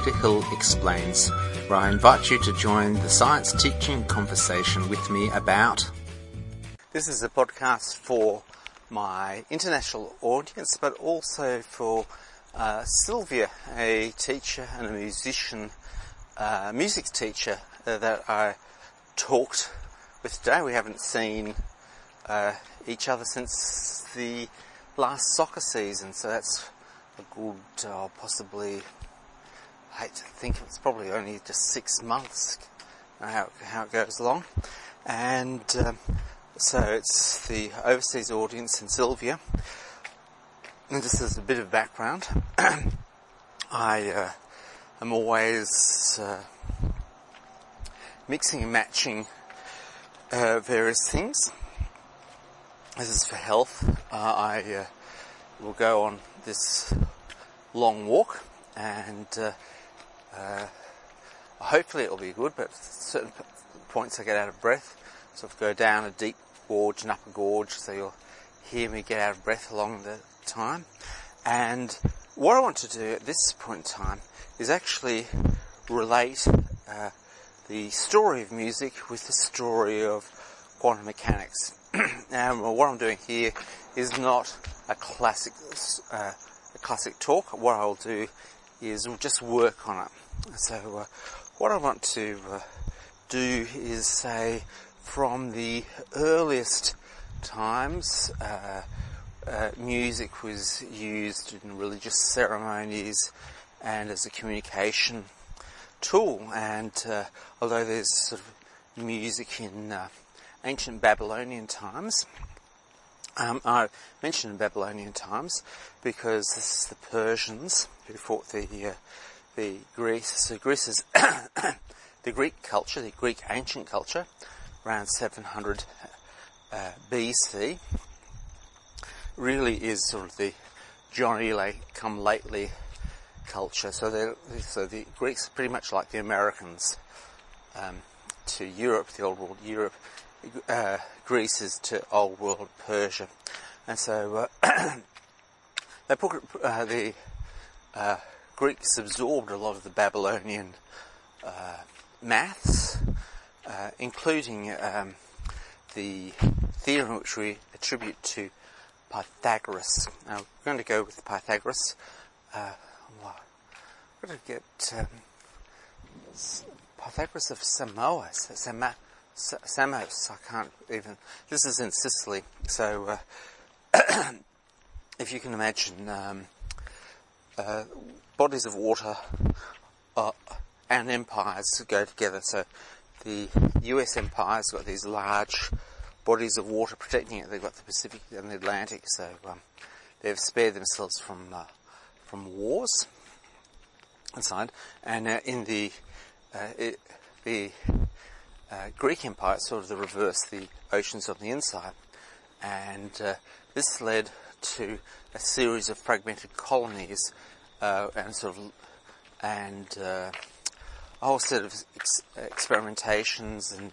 Dr. Hill Explains, where I invite you to join the science teaching conversation with me about... This is a podcast for my international audience, but also for Sylvia, a teacher and a musician, music teacher that I talked with today. We haven't seen each other since the last soccer season, so that's a good, possibly, I hate to think it's probably only just 6 months how it goes along. And so it's the overseas audience in Sylvia. And just as a bit of background, I am always mixing and matching various things. This is for health. I will go on this long walk, and hopefully it will be good, but at certain points I get out of breath, sort of go down a deep gorge and up a gorge, so you'll hear me get out of breath along the time. And what I want to do at this point in time is actually relate the story of music with the story of quantum mechanics. And what I'm doing here is not a classic talk. What I'll do is we'll just work on it. So what I want to do is say from the earliest times, music was used in religious ceremonies and as a communication tool. And although there's sort of music in ancient Babylonian times, I mentioned Babylonian times because this is the Persians who fought the Greece. So Greece is the Greek culture, the Greek ancient culture, around 700 BC, really is sort of the Johnny come lately culture. So the Greeks are pretty much like the Americans to Europe, the old world Europe. Greece is to old world Persia, and so they put the Greeks absorbed a lot of the Babylonian maths, including the theorem which we attribute to Pythagoras. Now we're going to go with Pythagoras. We're going to get Pythagoras of Samos, I can't even... This is in Sicily, so if you can imagine bodies of water and empires go together. So the US empire's got these large bodies of water protecting it. They've got the Pacific and the Atlantic, so they've spared themselves from wars inside. And in the Greek Empire, it's sort of the reverse, the oceans on the inside. And this led to a series of fragmented colonies and a whole set of experimentations and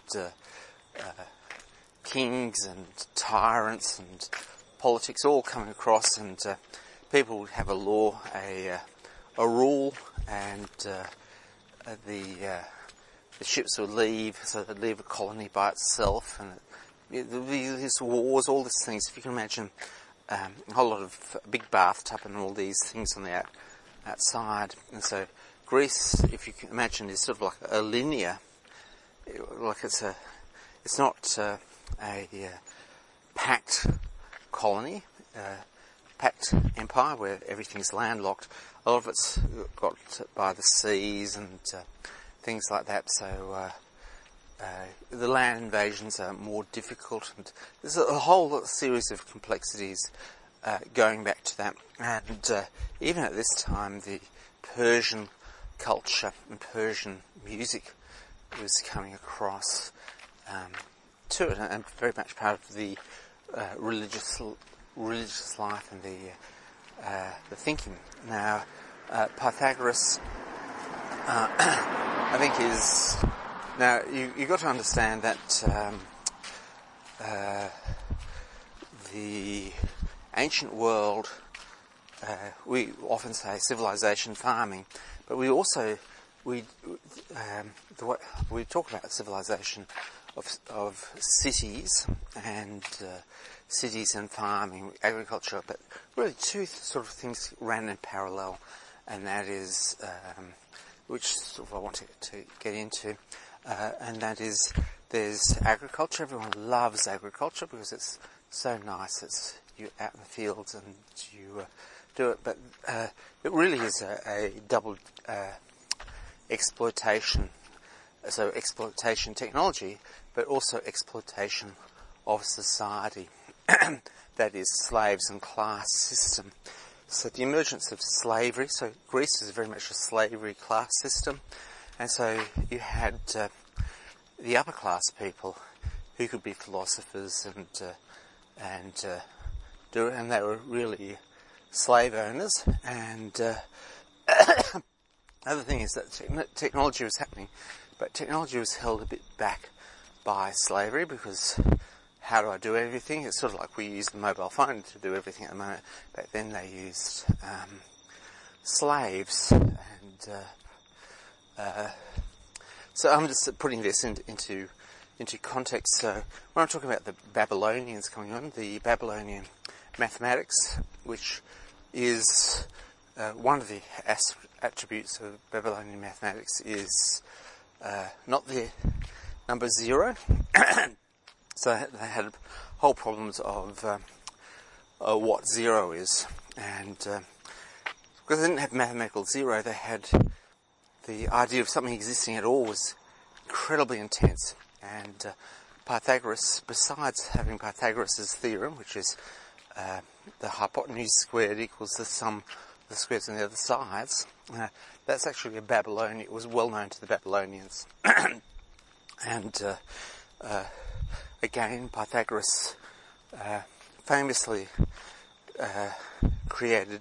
kings and tyrants and politics all coming across, and people would have a law, a rule, and the ships would leave, so they'd leave a colony by itself, and there'd be these wars, all these things. If you can imagine a whole lot of a big bathtub and all these things on the outside. And so Greece, if you can imagine, is sort of like a linear, like it's not a packed colony, packed empire where everything's landlocked. A lot of it's got by the seas and things like that, so the land invasions are more difficult, and there's a whole series of complexities going back to that. And even at this time, the Persian culture and Persian music was coming across to it, and very much part of the religious life and the thinking. Now, Pythagoras, I think is... Now, you've got to understand that the ancient world, we often say civilization farming, But we also we talk about civilization of cities and cities and farming, agriculture, but really two sort of things ran in parallel, and that is which sort of I want to get into, and that is there's agriculture. Everyone loves agriculture because it's so nice. It's you're out in the fields and you do it, but it really is a double exploitation. So exploitation technology, but also exploitation of society. That is slaves and class system. So the emergence of slavery, so Greece is very much a slavery class system, and so you had the upper class people who could be philosophers and they were really slave owners. And other thing is that technology was happening, but technology was held a bit back by slavery, because how do I do everything? It's sort of like we use the mobile phone to do everything at the moment. Back then they used slaves, and so I'm just putting this into context. So when I'm talking about the Babylonians coming on, the Babylonian mathematics, which is one of the attributes of Babylonian mathematics, is not the number zero. So they had whole problems of what zero is, and because they didn't have mathematical zero, they had the idea of something existing at all was incredibly intense. And Pythagoras, besides having Pythagoras' theorem, which is the hypotenuse squared equals the sum of the squares on the other sides, that's actually a Babylonian. It was well known to the Babylonians. And again, Pythagoras famously created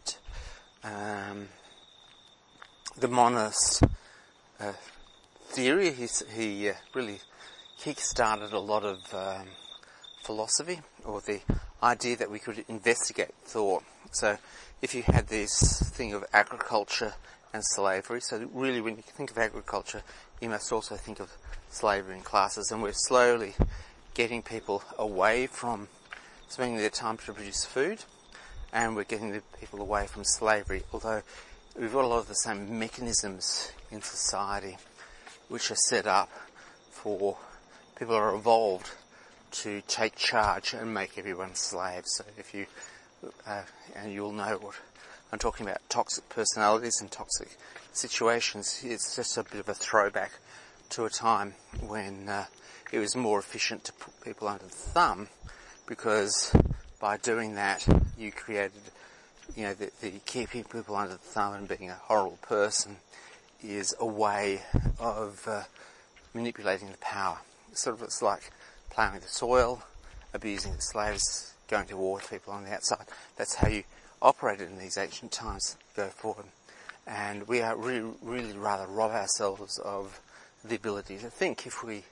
the monist theory. He really kick-started a lot of philosophy, or the idea that we could investigate thought. So if you had this thing of agriculture and slavery, so really when you think of agriculture, you must also think of slavery and classes, and we're slowly getting people away from spending their time to produce food, and we're getting the people away from slavery, although we've got a lot of the same mechanisms in society which are set up for people are evolved to take charge and make everyone slaves. So if you, and you'll know what I'm talking about, toxic personalities and toxic situations, it's just a bit of a throwback to a time when it was more efficient to put people under the thumb, because by doing that you created, the keeping people under the thumb and being a horrible person is a way of manipulating the power. It's like ploughing the soil, abusing the slaves, going to war with people on the outside. That's how you operated in these ancient times go forward. And we are really rather rob ourselves of the ability to think. If we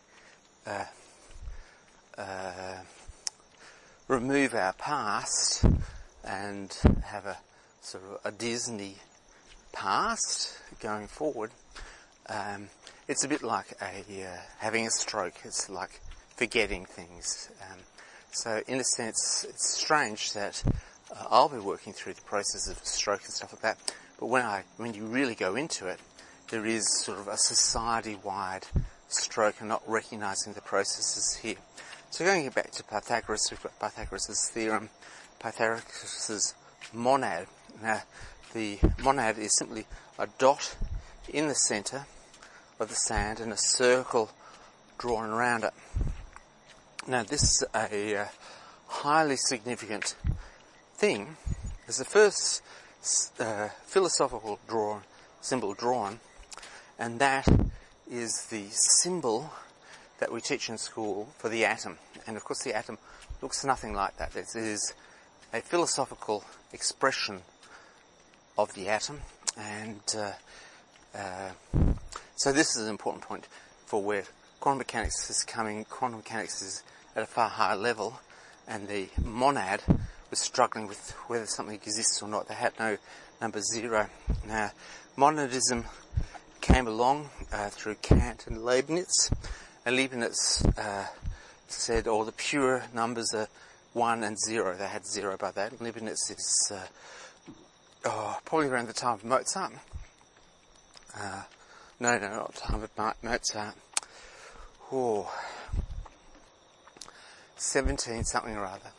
remove our past and have a sort of a Disney past going forward, it's a bit like having a stroke. It's like forgetting things. So in a sense, it's strange that I'll be working through the process of stroke and stuff like that, but when you really go into it, there is sort of a society-wide stroke and not recognising the processes here. So going back to Pythagoras, we've got Pythagoras' theorem, Pythagoras' monad. Now, the monad is simply a dot in the centre of the sand and a circle drawn around it. Now, this is a highly significant thing. It's the first philosophical symbol drawn, and that is the symbol that we teach in school for the atom. And of course the atom looks nothing like that. This is a philosophical expression of the atom, and so this is an important point for where quantum mechanics is coming. Quantum mechanics is at a far higher level, and the monad was struggling with whether something exists or not. They had no number 0. Now, monoidism came along through Kant and Leibniz, and Leibniz said all the pure numbers are 1 and 0. They had 0 by that. Leibniz is probably around the time of Mozart. No, not time of Mozart. 17 something or other.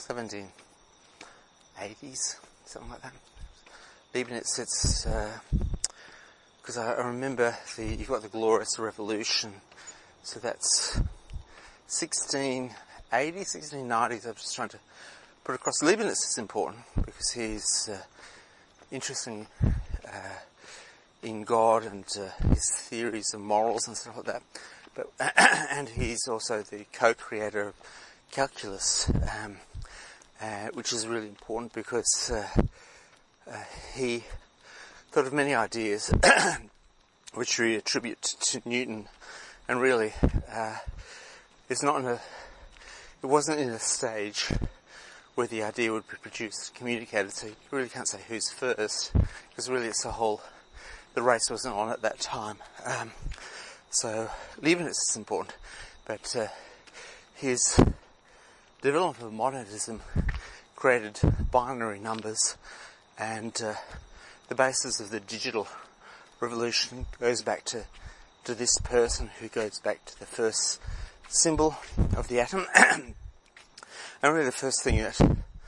1780s, something like that. Leibniz, it's because I remember you've got the Glorious Revolution, so that's 1680s, 1690s. I'm just trying to put across. Leibniz is important because he's interesting in God and his theories of morals and stuff like that. But and he's also the co-creator of calculus, which is really important because he thought of many ideas which we attribute to Newton, and really it wasn't in a stage where the idea would be produced, communicated, so you really can't say who's first, because really the race wasn't on at that time. So Leibniz is important, but his development of monoidism created binary numbers, and the basis of the digital revolution goes back to this person who goes back to the first symbol of the atom. And really the first thing that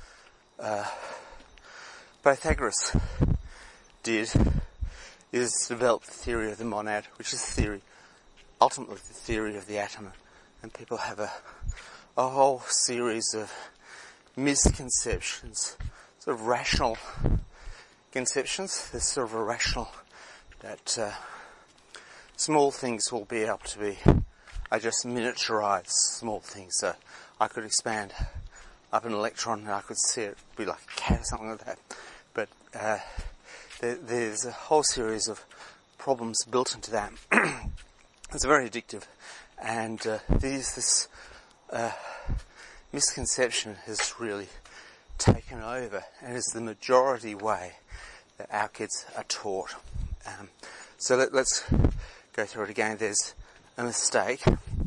Pythagoras did is develop the theory of the monad, which is ultimately the theory of the atom. And people have a whole series of misconceptions, sort of rational conceptions. There's sort of a rational that small things will be able to be, I just miniaturized small things. So I could expand up an electron and I could see it be like a cat or something like that. But there's a whole series of problems built into that. It's very addictive, and this misconception has really taken over, and is the majority way that our kids are taught. So let's go through it again. There's a mistake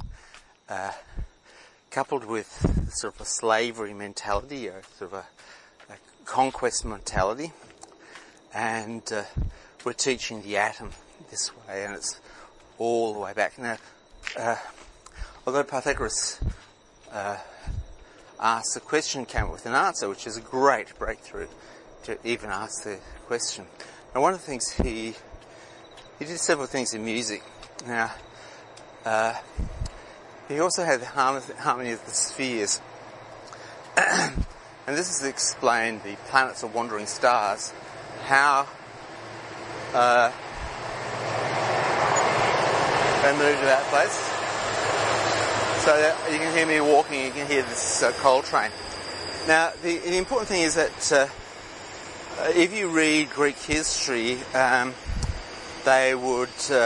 coupled with sort of a slavery mentality, or sort of a conquest mentality, and we're teaching the atom this way, and it's all the way back. Now, although Pythagoras asked the question, came up with an answer, which is a great breakthrough to even ask the question. And one of the things he did several things in music. Now, he also had the harmony of the spheres. And this is to explain the planets or wandering stars, how they move to that place. So that you can hear me walking, you can hear this coal train. Now, the important thing is that if you read Greek history, they would,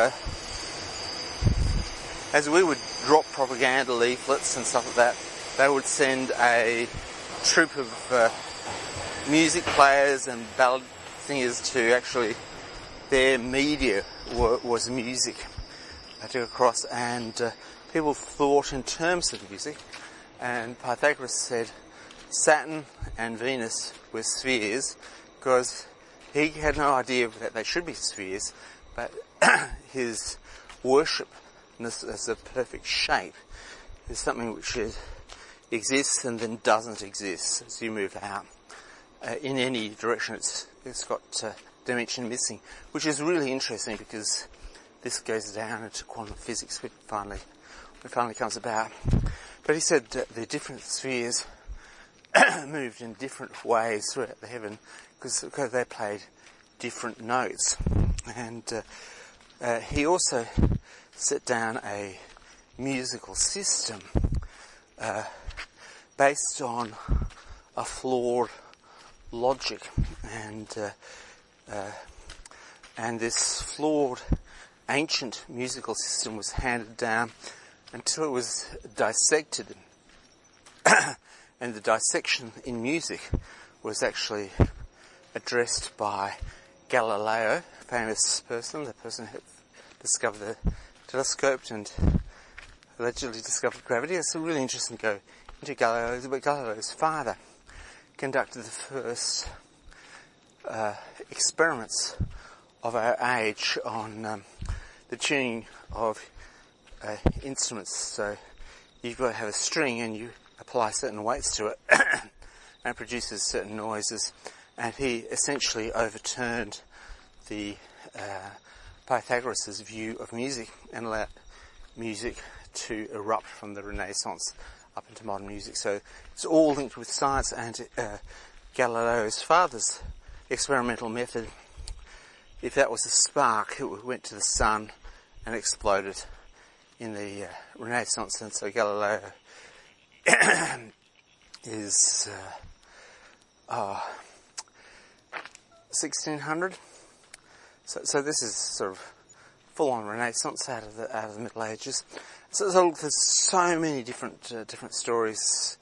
as we would drop propaganda leaflets and stuff like that, they would send a troupe of music players and ballad singers to actually, their media was music to go across, and people thought in terms of music, and Pythagoras said Saturn and Venus were spheres, because he had no idea that they should be spheres, but his worship as a perfect shape is something which exists and then doesn't exist as you move out. In any direction, it's got dimension missing, which is really interesting because this goes down into quantum physics when it finally comes about. But he said that the different spheres moved in different ways throughout the heaven because they played different notes. And he also set down a musical system based on a flawed logic, and this flawed ancient musical system was handed down until it was dissected, and the dissection in music was actually addressed by Galileo, a famous person, the person who discovered the telescope and allegedly discovered gravity. It's really interesting to go into Galileo's, but Galileo's father conducted the first experiments of our age on the tuning of instruments. So you've got to have a string and you apply certain weights to it and it produces certain noises. And he essentially overturned the Pythagoras' view of music and allowed music to erupt from the Renaissance up into modern music. So it's all linked with science, and Galileo's father's experimental method, if that was a spark, it went to the sun and exploded in the Renaissance. And so Galileo is 1600. So this is sort of full-on Renaissance out of the Middle Ages. So there's so many different stories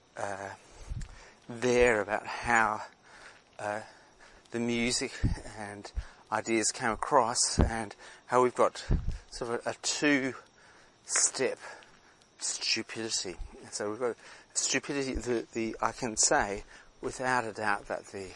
there about how the music and ideas came across, and how we've got sort of a two-step stupidity. So we've got stupidity. I can say without a doubt that the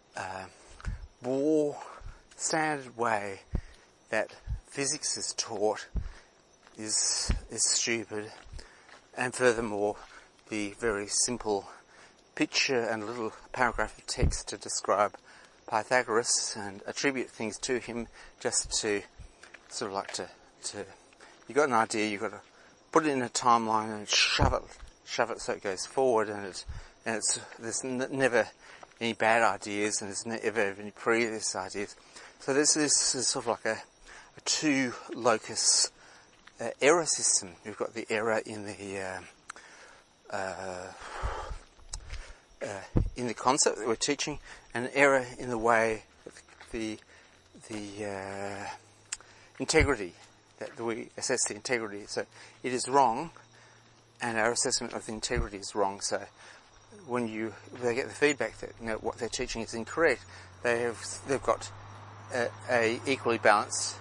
more standard way that physics is taught is stupid, and furthermore the very simple picture and a little paragraph of text to describe Pythagoras and attribute things to him just to sort of like to you got an idea, you've got to put it in a timeline and shove it so it goes forward, and there's never any bad ideas, and there's never any previous ideas. So this is sort of like a two locus error system. You've got the error in the concept that we're teaching, and an error in the way the integrity that we assess the integrity. So it is wrong, and our assessment of the integrity is wrong. So when they get the feedback that what they're teaching is incorrect, they've got a equally balanced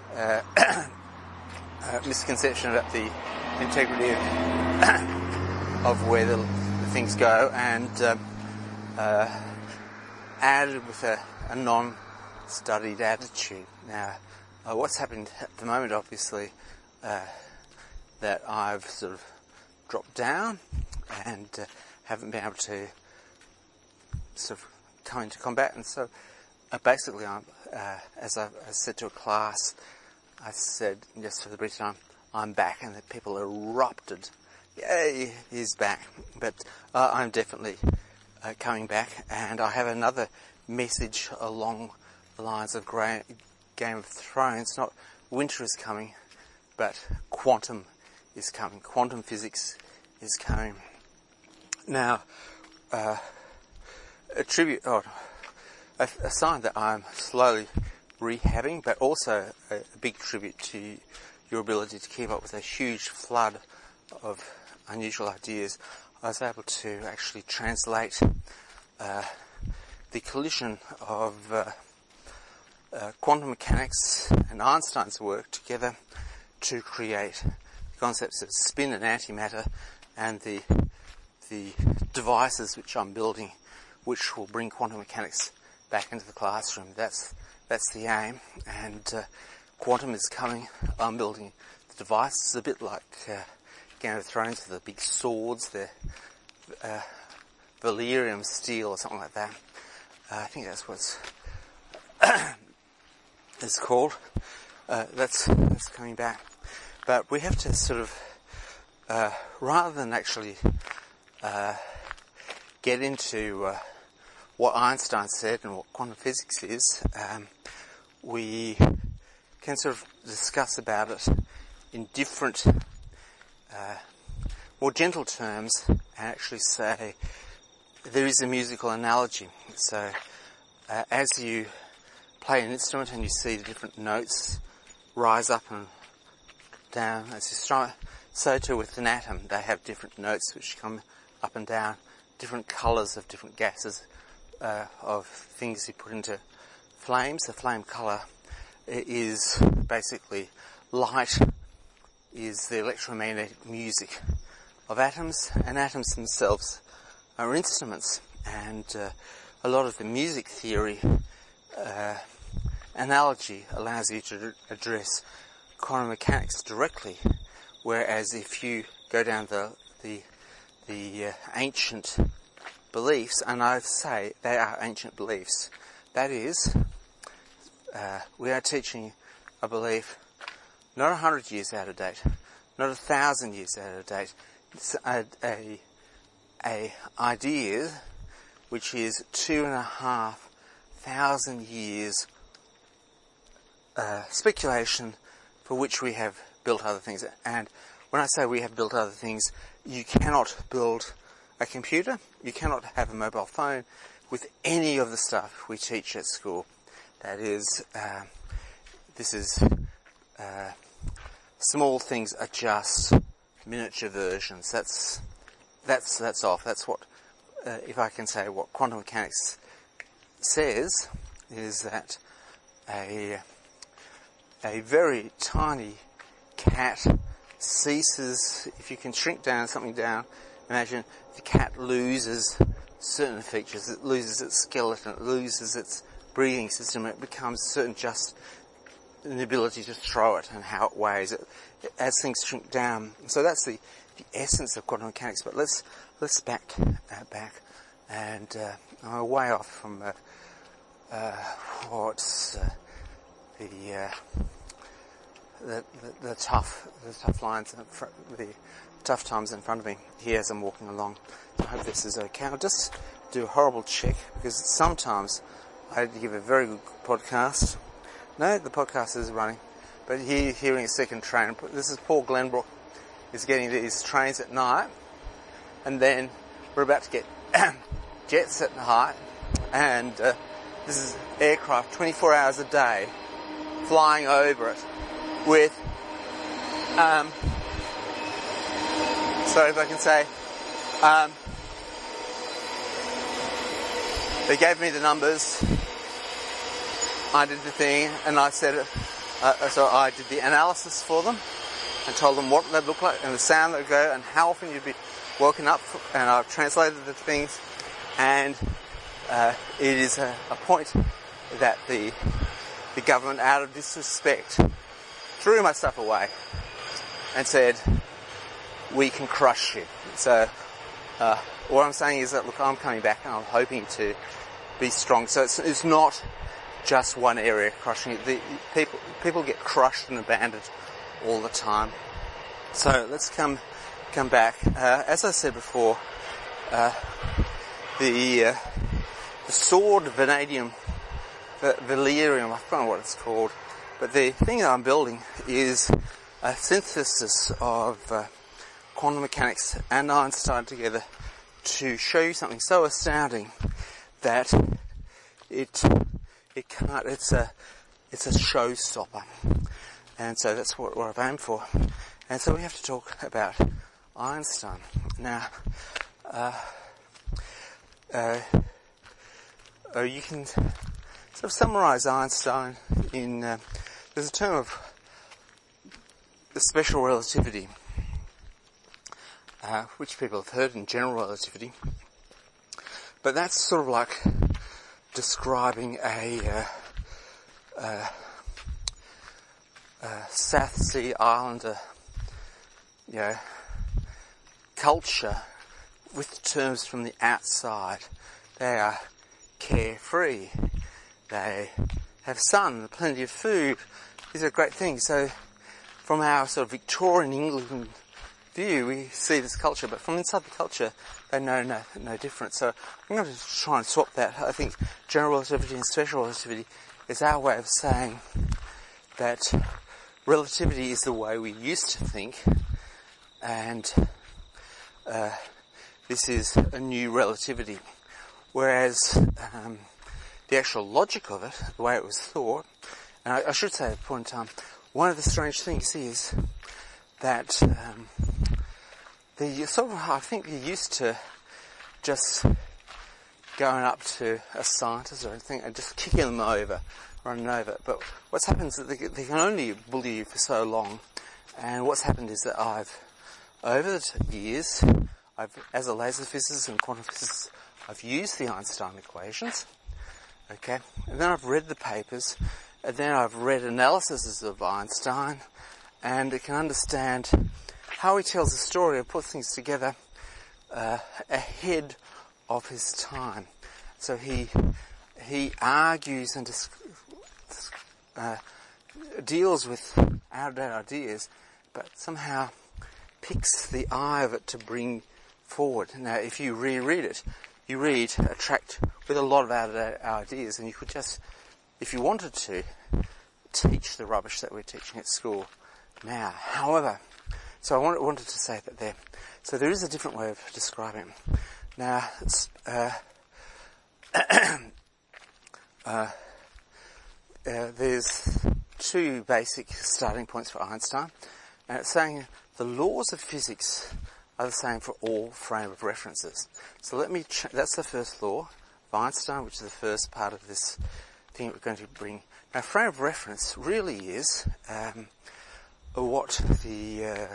misconception about the integrity of where the things go, and added with a non-studied attitude. Now, what's happened at the moment, obviously, that I've sort of dropped down and haven't been able to sort of come into combat, and so basically, as I said to a class, I said just for the brief time, I'm back, and the people erupted. Yay, he's back. But I'm definitely coming back, and I have another message along the lines of Game of Thrones. Not winter is coming, but quantum is coming. Quantum physics is coming. Now, a sign that I'm slowly rehabbing, but also a big tribute to your ability to keep up with a huge flood of unusual ideas. I was able to actually translate the collision of quantum mechanics and Einstein's work together to create concepts of spin and antimatter, and the devices which I'm building, which will bring quantum mechanics back into the classroom. That's the aim, and quantum is coming. I'm building the devices a bit like Game of Thrones, the big swords, the Valyrian steel or something like that. I think that's what's it's called. That's coming back. But we have to sort of, rather than actually get into what Einstein said and what quantum physics is, we can sort of discuss about it in different, more gentle terms, and actually say there is a musical analogy. So as you play an instrument and you see the different notes rise up and down as you strike, so too with an atom. They have different notes which come up and down, different colours of different gases of things you put into flames. The flame colour is basically light, is the electromagnetic music of atoms, and atoms themselves are instruments. And a lot of the music theory analogy allows you to address quantum mechanics directly, whereas if you go down the ancient beliefs, and I say they are ancient beliefs, that is, we are teaching a belief not 100 years out of date, not 1,000 years out of date. It's a idea which is 2,500 years speculation for which we have built other things. And when I say we have built other things, you cannot build a computer, you cannot have a mobile phone with any of the stuff we teach at school. That is, small things are just miniature versions. That's off. That's what, if I can say what quantum mechanics says, is that a very tiny cat ceases, if you can shrink something down, imagine the cat loses certain features, it loses its skeleton, it loses its breathing system, it becomes certain just an ability to throw it and how it weighs it as things shrink down. So that's the essence of quantum mechanics. But let's back and I'm way off from what's the tough lines, the tough times in front of me here as I'm walking along. I hope this is okay. I'll just do a horrible check, because sometimes I give a very good podcast. No, the podcast is running, but hearing a second train. This is Paul Glenbrook is getting these trains at night, and then we're about to get jets at night, and this is aircraft 24 hours a day flying over it with, sorry if I can say, they gave me the numbers, I did the thing, and I said, so I did the analysis for them and told them what they'd look like and the sound they'd go and how often you'd be woken up, and I've translated the things, and it is a point that the government, out of disrespect, threw my stuff away and said, we can crush you. So what I'm saying is that, look, I'm coming back and I'm hoping to be strong. So it's not just one area crushing it. The people get crushed and abandoned all the time. So let's come back. As I said before, the sword vanadium, valerium, I don't know what it's called, but the thing that I'm building is a synthesis of quantum mechanics and Einstein together to show you something so astounding that it's a showstopper. And so that's what I've aimed for. And so we have to talk about Einstein. Now, you can sort of summarize Einstein in, there's a term of special relativity, which people have heard in general relativity, but that's sort of like describing a South Sea Islander, culture with terms from the outside. They are carefree. They have sun, plenty of food. These are great things. So from our sort of Victorian England view, we see this culture, but from inside the culture, they know no different. So I'm going to try and swap that. I think general relativity and special relativity is our way of saying that relativity is the way we used to think, and this is a new relativity. Whereas the actual logic of it, the way it was thought, and I should say at the point in time, one of the strange things is that I think you used to just going up to a scientist or anything and just kicking them over, running over. But what's happened is that they can only bully you for so long. And what's happened is that over the years, as a laser physicist and quantum physicist, I've used the Einstein equations, okay, and then I've read the papers, and then I've read analyses of Einstein, and I can understand how he tells a story and puts things together ahead of his time. So he argues and deals with out-of-date ideas, but somehow picks the eye of it to bring forward. Now, if you reread it, you read a tract with a lot of out-of-date ideas, and you could just, if you wanted to, teach the rubbish that we're teaching at school now. However, so I wanted to say that there. So there is a different way of describing it. Now, there's two basic starting points for Einstein, and it's saying the laws of physics are the same for all frame of references. So that's the first law of Einstein, which is the first part of this thing that we're going to bring. Now, frame of reference really is what the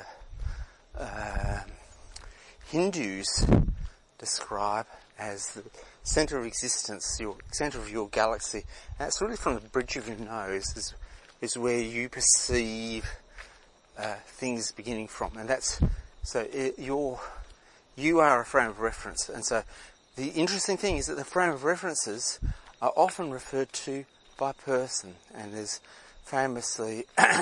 Hindus describe as the centre of existence, your centre of your galaxy. And it's really from the bridge of your nose is where you perceive things beginning from, and that's so you are a frame of reference. And so the interesting thing is that the frame of references are often referred to by person, and there's famously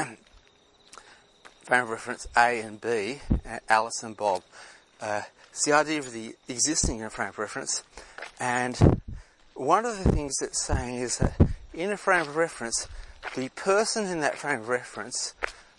frame of reference A and B, Alice and Bob. It's the idea of the existing in a frame of reference, and one of the things it's saying is that in a frame of reference, the person in that frame of reference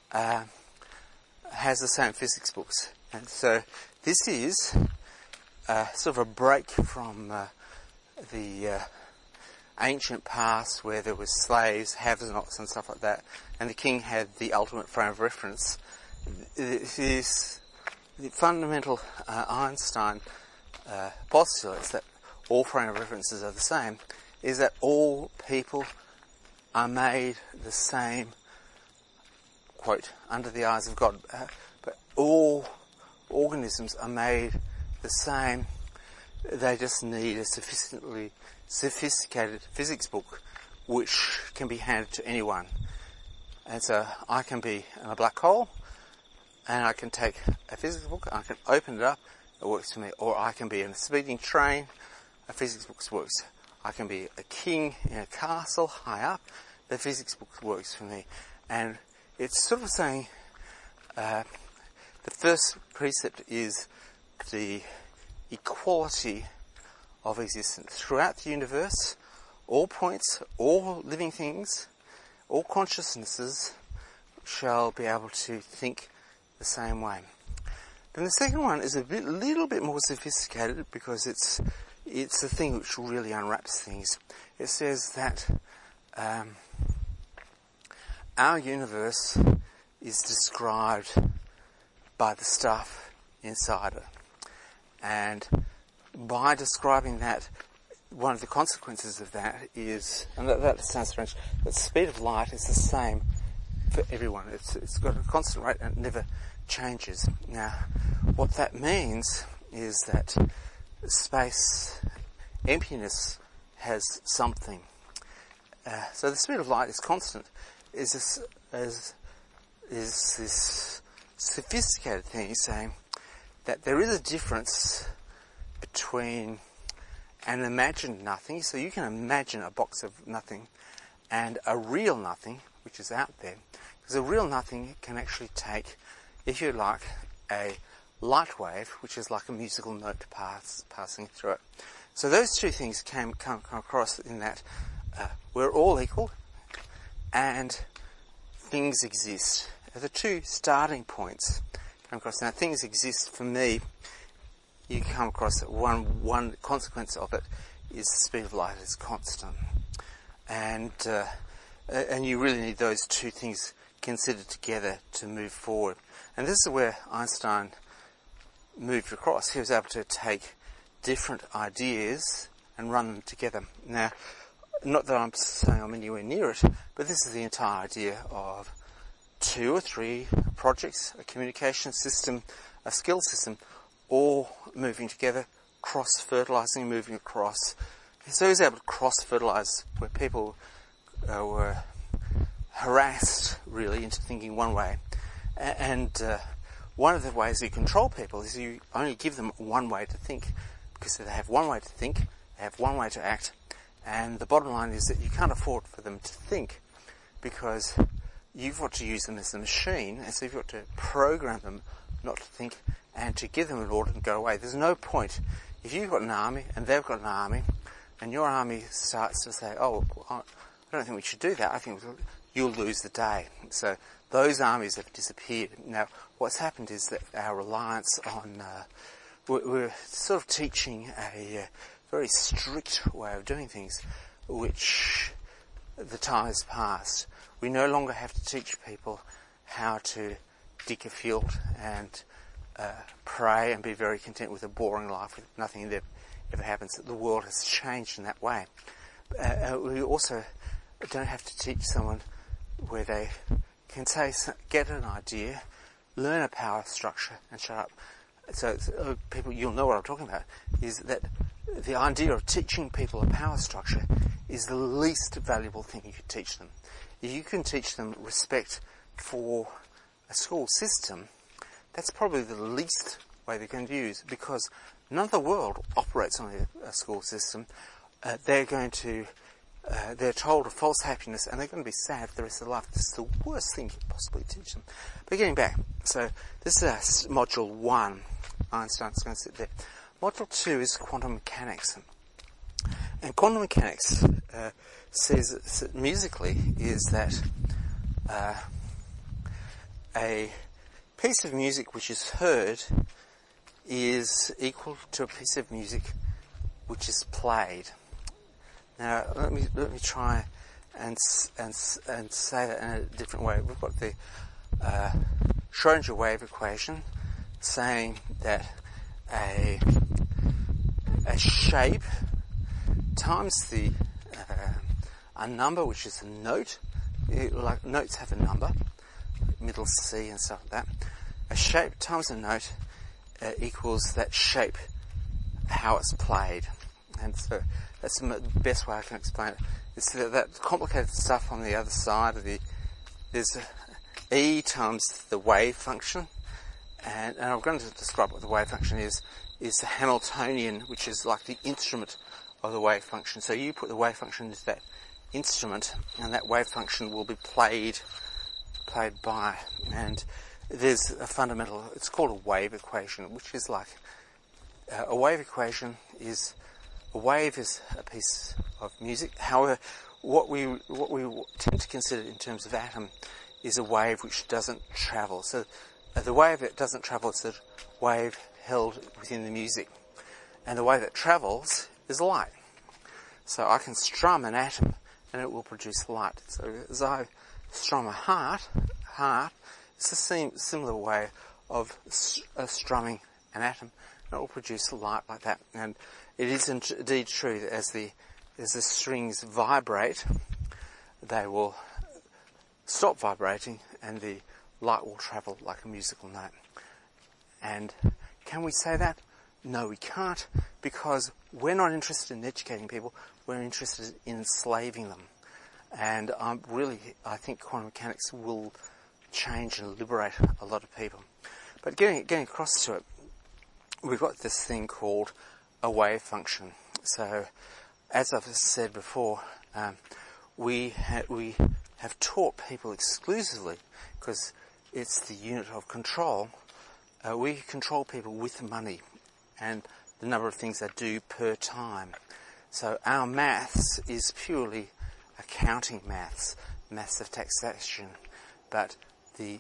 has the same physics books. And so this is sort of a break from the ancient past where there was slaves, have-nots and stuff like that, and the king had the ultimate frame of reference. This, the fundamental Einstein postulates that all frame of references are the same, is that all people are made the same, quote, under the eyes of God, but all organisms are made the same. They just need a sophisticated physics book which can be handed to anyone. And so I can be in a black hole and I can take a physics book, I can open it up, it works for me. Or I can be in a speeding train, a physics book works. I can be a king in a castle high up, the physics book works for me. And it's sort of saying the first precept is the equality of existence. Throughout the universe, all points, all living things, all consciousnesses shall be able to think the same way. Then the second one is little bit more sophisticated because it's the thing which really unwraps things. It says that our universe is described by the stuff inside it. And by describing that, one of the consequences of that is, and that sounds strange, the speed of light is the same for everyone. It's got a constant rate and it never changes. Now, what that means is that space emptiness has something. So the speed of light is constant. Is this sophisticated thing saying that there is a difference between an imagined nothing, so you can imagine a box of nothing, and a real nothing, which is out there. Because a real nothing can actually take, if you like, a light wave, which is like a musical note passing through it. So those two things come across in that we're all equal, and things exist. The two starting points come across. Now, things exist for me. You come across one consequence of it is the speed of light is constant, and you really need those two things considered together to move forward. And this is where Einstein moved across. He was able to take different ideas and run them together. Now, not that I'm saying I'm anywhere near it, but this is the entire idea of 2 or 3 projects, a communication system, a skill system, all moving together, cross-fertilising, moving across. So he was able to cross-fertilise where people were harassed, really, into thinking one way. And one of the ways you control people is you only give them one way to think, because they have one way to think, they have one way to act, and the bottom line is that you can't afford for them to think, because you've got to use them as a machine, and so you've got to program them not to think and to give them an order and go away. There's no point. If you've got an army and they've got an army, and your army starts to say, oh, I don't think we should do that, I think you'll lose the day. So those armies have disappeared. Now, what's happened is that our reliance on, we're sort of teaching a very strict way of doing things, which the time has passed. We no longer have to teach people how to dig a field and pray and be very content with a boring life with nothing that ever happens. The world has changed in that way. We also don't have to teach someone where they can say, get an idea, learn a power structure and shut up. So people, you'll know what I'm talking about, is that the idea of teaching people a power structure is the least valuable thing you could teach them. If you can teach them respect for a school system, that's probably the least way they can use, because none of the world operates on a school system. They're told a false happiness, and they're going to be sad for the rest of their life. This is the worst thing you could possibly teach them. But getting back, so this is module 1. Einstein's going to sit there. Module 2 is quantum mechanics. And quantum mechanics says musically is that a piece of music which is heard is equal to a piece of music which is played. Now, let me try and say that in a different way. We've got the Schrödinger wave equation saying that a shape times a number, which is a note. Like notes have a number, middle C and stuff like that. A shape times a note equals that shape, how it's played. And so that's the best way I can explain it. It's that complicated stuff on the other side of there's E times the wave function, and I'm going to describe what the wave function is the Hamiltonian, which is like the instrument of the wave function. So you put the wave function into that instrument, and that wave function will be played by. And there's a fundamental, it's called a wave equation, which is like, a wave equation is, a wave is a piece of music. However, what we tend to consider in terms of atom is a wave which doesn't travel. So the wave that doesn't travel is the wave held within the music. And the wave that travels is light. So I can strum an atom and it will produce light. So as I strum a heart, it's the similar way of strumming an atom, and it will produce light like that. And it is indeed true that as the strings vibrate, they will stop vibrating and the light will travel like a musical note. And can we say that? No, we can't, because we're not interested in educating people, we're interested in enslaving them. And I think quantum mechanics will change and liberate a lot of people. But getting across to it, we've got this thing called a wave function. So, as I've said before, we have taught people exclusively, because it's the unit of control. We control people with money and the number of things they do per time. So our maths is purely accounting maths of taxation, but the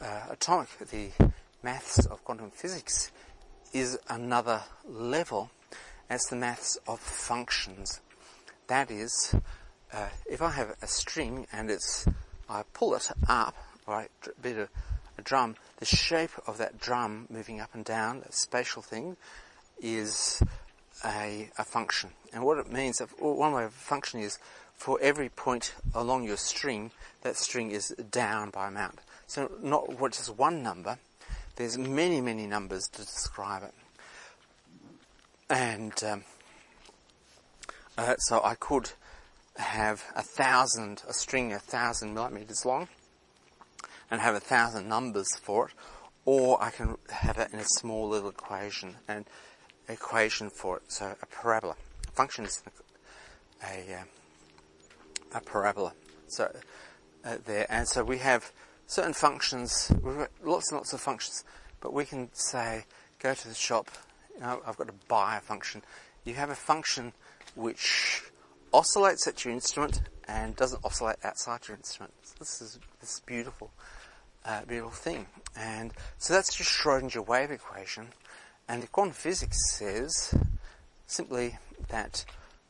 maths of quantum physics is another level. It's the maths of functions. That is, if I have a string and I pull it up, right, beat a drum, the shape of that drum moving up and down, that spatial thing, is a function. And what it means, one way of function is for every point along your string, that string is down by amount. So not just one number, there's many, many numbers to describe it. And so I could have a string 1,000 millimeters long, and have 1,000 numbers for it, or I can have it in a small little equation for it. So a parabola. A function is a parabola. So there, and so we have certain functions. We've got lots and lots of functions, but we can say, go to the shop. I've got to buy a function. You have a function which oscillates at your instrument and doesn't oscillate outside your instrument. This is beautiful, beautiful thing. And so that's just Schrodinger wave equation. And the quantum physics says simply that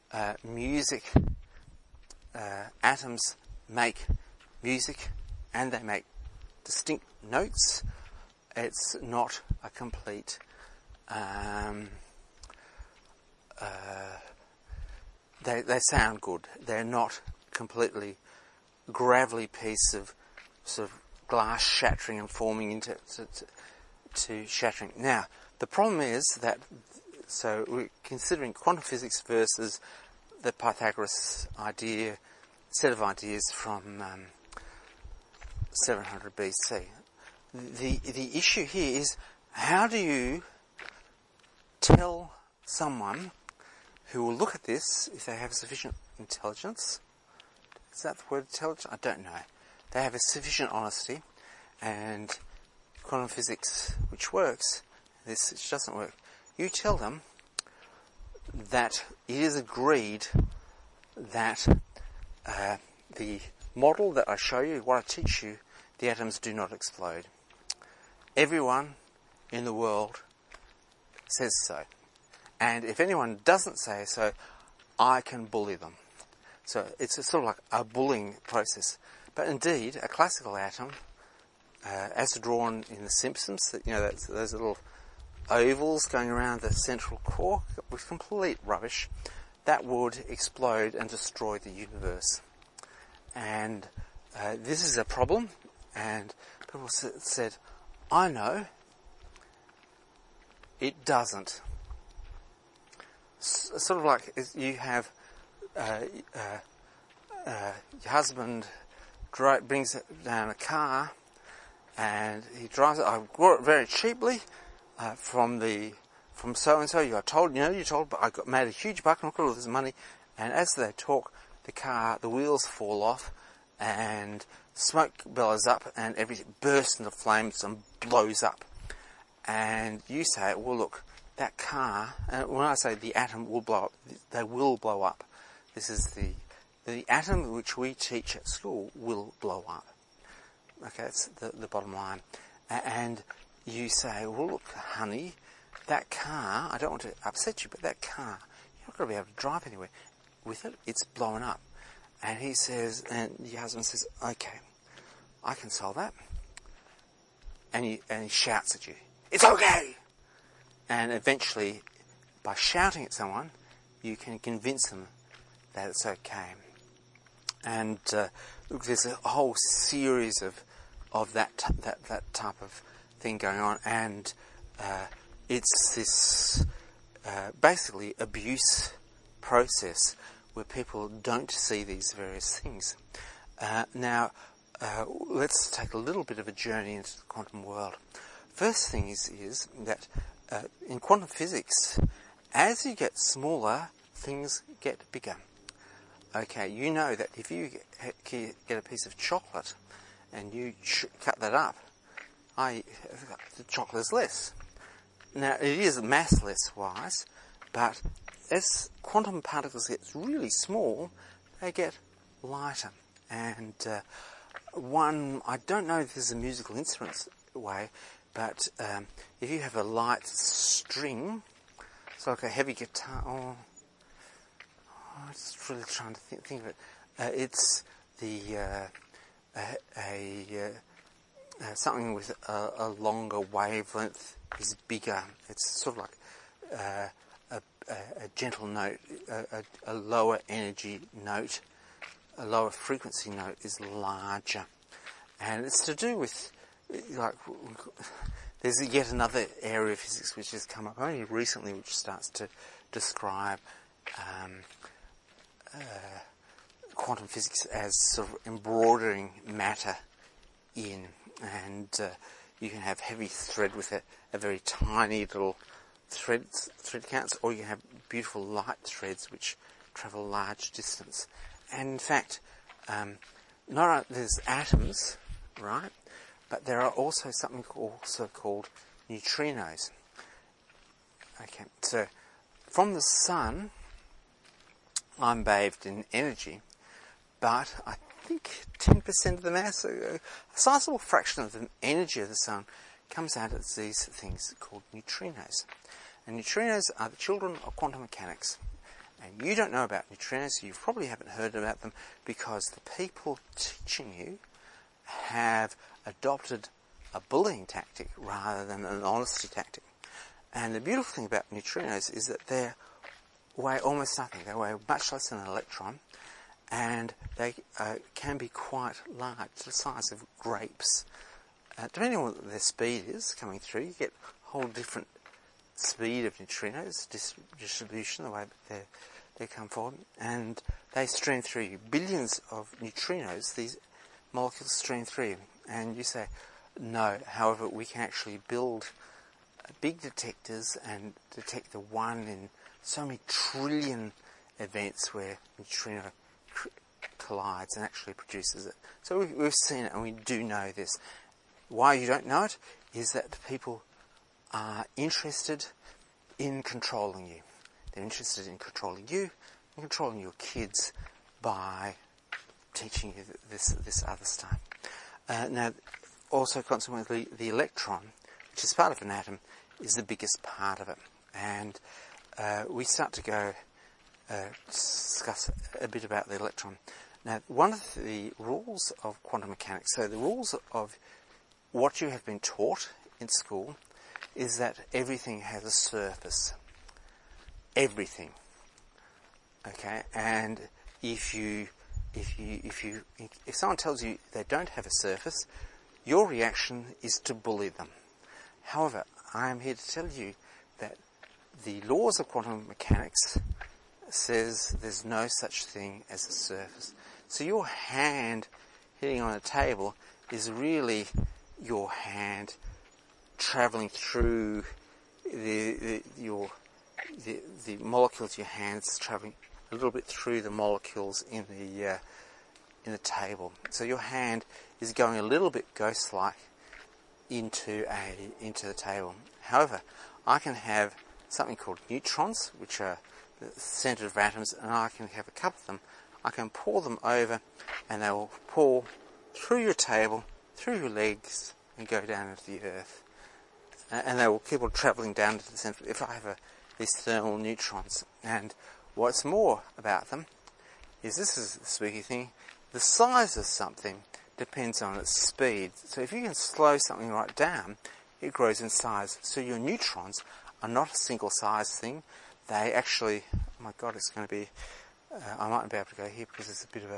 atoms make music and they make distinct notes. It's not a complete they sound good. They're not completely gravelly piece of sort of glass shattering and forming into to shattering. Now, the problem is that, so we're considering quantum physics versus the Pythagoras set of ideas from 700 BC. The issue here is, how do you tell someone who will look at this, if they have sufficient intelligence? Is that the word intelligence? I don't know. They have a sufficient honesty, and quantum physics, which works, this which doesn't work. You tell them that it is agreed that the model that I show you, what I teach you, the atoms do not explode. Everyone in the world says so. And if anyone doesn't say so, I can bully them. So it's sort of like a bullying process. But indeed, a classical atom, as drawn in The Simpsons, those little ovals going around the central core, with complete rubbish, that would explode and destroy the universe. And this is a problem, and people said, I know, it doesn't. Sort of like you have your husband brings down a car, and he drives it. I bought it very cheaply from so and so. You're told, but I made a huge buck and got all this money. And as they talk, the wheels fall off, and smoke billows up, and everything bursts into flames and blows up. And you say, well, look, that car, and when I say the atom will blow up, they will blow up. This is the atom which we teach at school will blow up. Okay, that's the bottom line. And you say, well, look, honey, that car, I don't want to upset you, but that car, you're not going to be able to drive anywhere with it. It's blowing up. And he says, and your husband says, okay, I can solve that. And he shouts at you, it's okay! And eventually, by shouting at someone, you can convince them that it's okay. And look, there's a whole series of that type of thing going on, and it's this basically abuse process where people don't see these various things. Now, let's take a little bit of a journey into the quantum world. First thing is that in quantum physics, as you get smaller, things get bigger. Okay, you know that if you get a piece of chocolate and you cut that up, the chocolate is less. Now, it is massless wise, but as quantum particles get really small, they get lighter. And I don't know if there's a musical instruments way, but if you have a light string, it's like a heavy guitar, I'm just really trying to think of it. It's something with a longer wavelength is bigger. It's sort of like a gentle note, a lower energy note, a lower frequency note is larger. And it's to do with, like, there's yet another area of physics which has come up only recently, which starts to describe quantum physics as sort of embroidering matter in, and you can have heavy thread with a very tiny little thread counts, or you can have beautiful light threads which travel large distance. And in fact, there's atoms, right? But there are also something also called neutrinos. Okay, so from the sun, I'm bathed in energy, but I think 10% of the mass, a sizable fraction of the energy of the sun, comes out as these things called neutrinos. And neutrinos are the children of quantum mechanics. And you don't know about neutrinos, you probably haven't heard about them, because the people teaching you have adopted a bullying tactic rather than an honesty tactic. And the beautiful thing about neutrinos is that they weigh almost nothing. They weigh much less than an electron, and they can be quite large, the size of grapes. Depending on what their speed is coming through, you get a whole different speed of neutrinos, distribution, the way they come forward, and they stream through you. Billions of neutrinos, these molecules stream through you. And you say, no, however, we can actually build big detectors and detect the one in so many trillion events where neutrino collides and actually produces it. So we've seen it, and we do know this. Why you don't know it is that the people are interested in controlling you. They're interested in controlling you and controlling your kids by teaching you this other stuff. Now, also consequently, the electron, which is part of an atom, is the biggest part of it. And we start to discuss a bit about the electron. Now, one of the rules of quantum mechanics, so the rules of what you have been taught in school, is that everything has a surface. Everything. Okay? And if someone tells you they don't have a surface, your reaction is to bully them. However, I am here to tell you that the laws of quantum mechanics says there's no such thing as a surface. So your hand hitting on a table is really your hand travelling through the molecules of your hands, travelling a little bit through the molecules in the table. So your hand is going a little bit ghost-like into the table. However, I can have something called neutrons, which are the centre of atoms, and I can have a couple of them. I can pour them over, and they will pour through your table, through your legs, and go down into the earth. And they will keep on travelling down to the centre if I have these thermal neutrons. And what's more about them is, this is the spooky thing, the size of something depends on its speed. So if you can slow something right down, it grows in size. So your neutrons are not a single size thing. They actually, oh my God, it's going to be, I mightn't be able to go here because there's a bit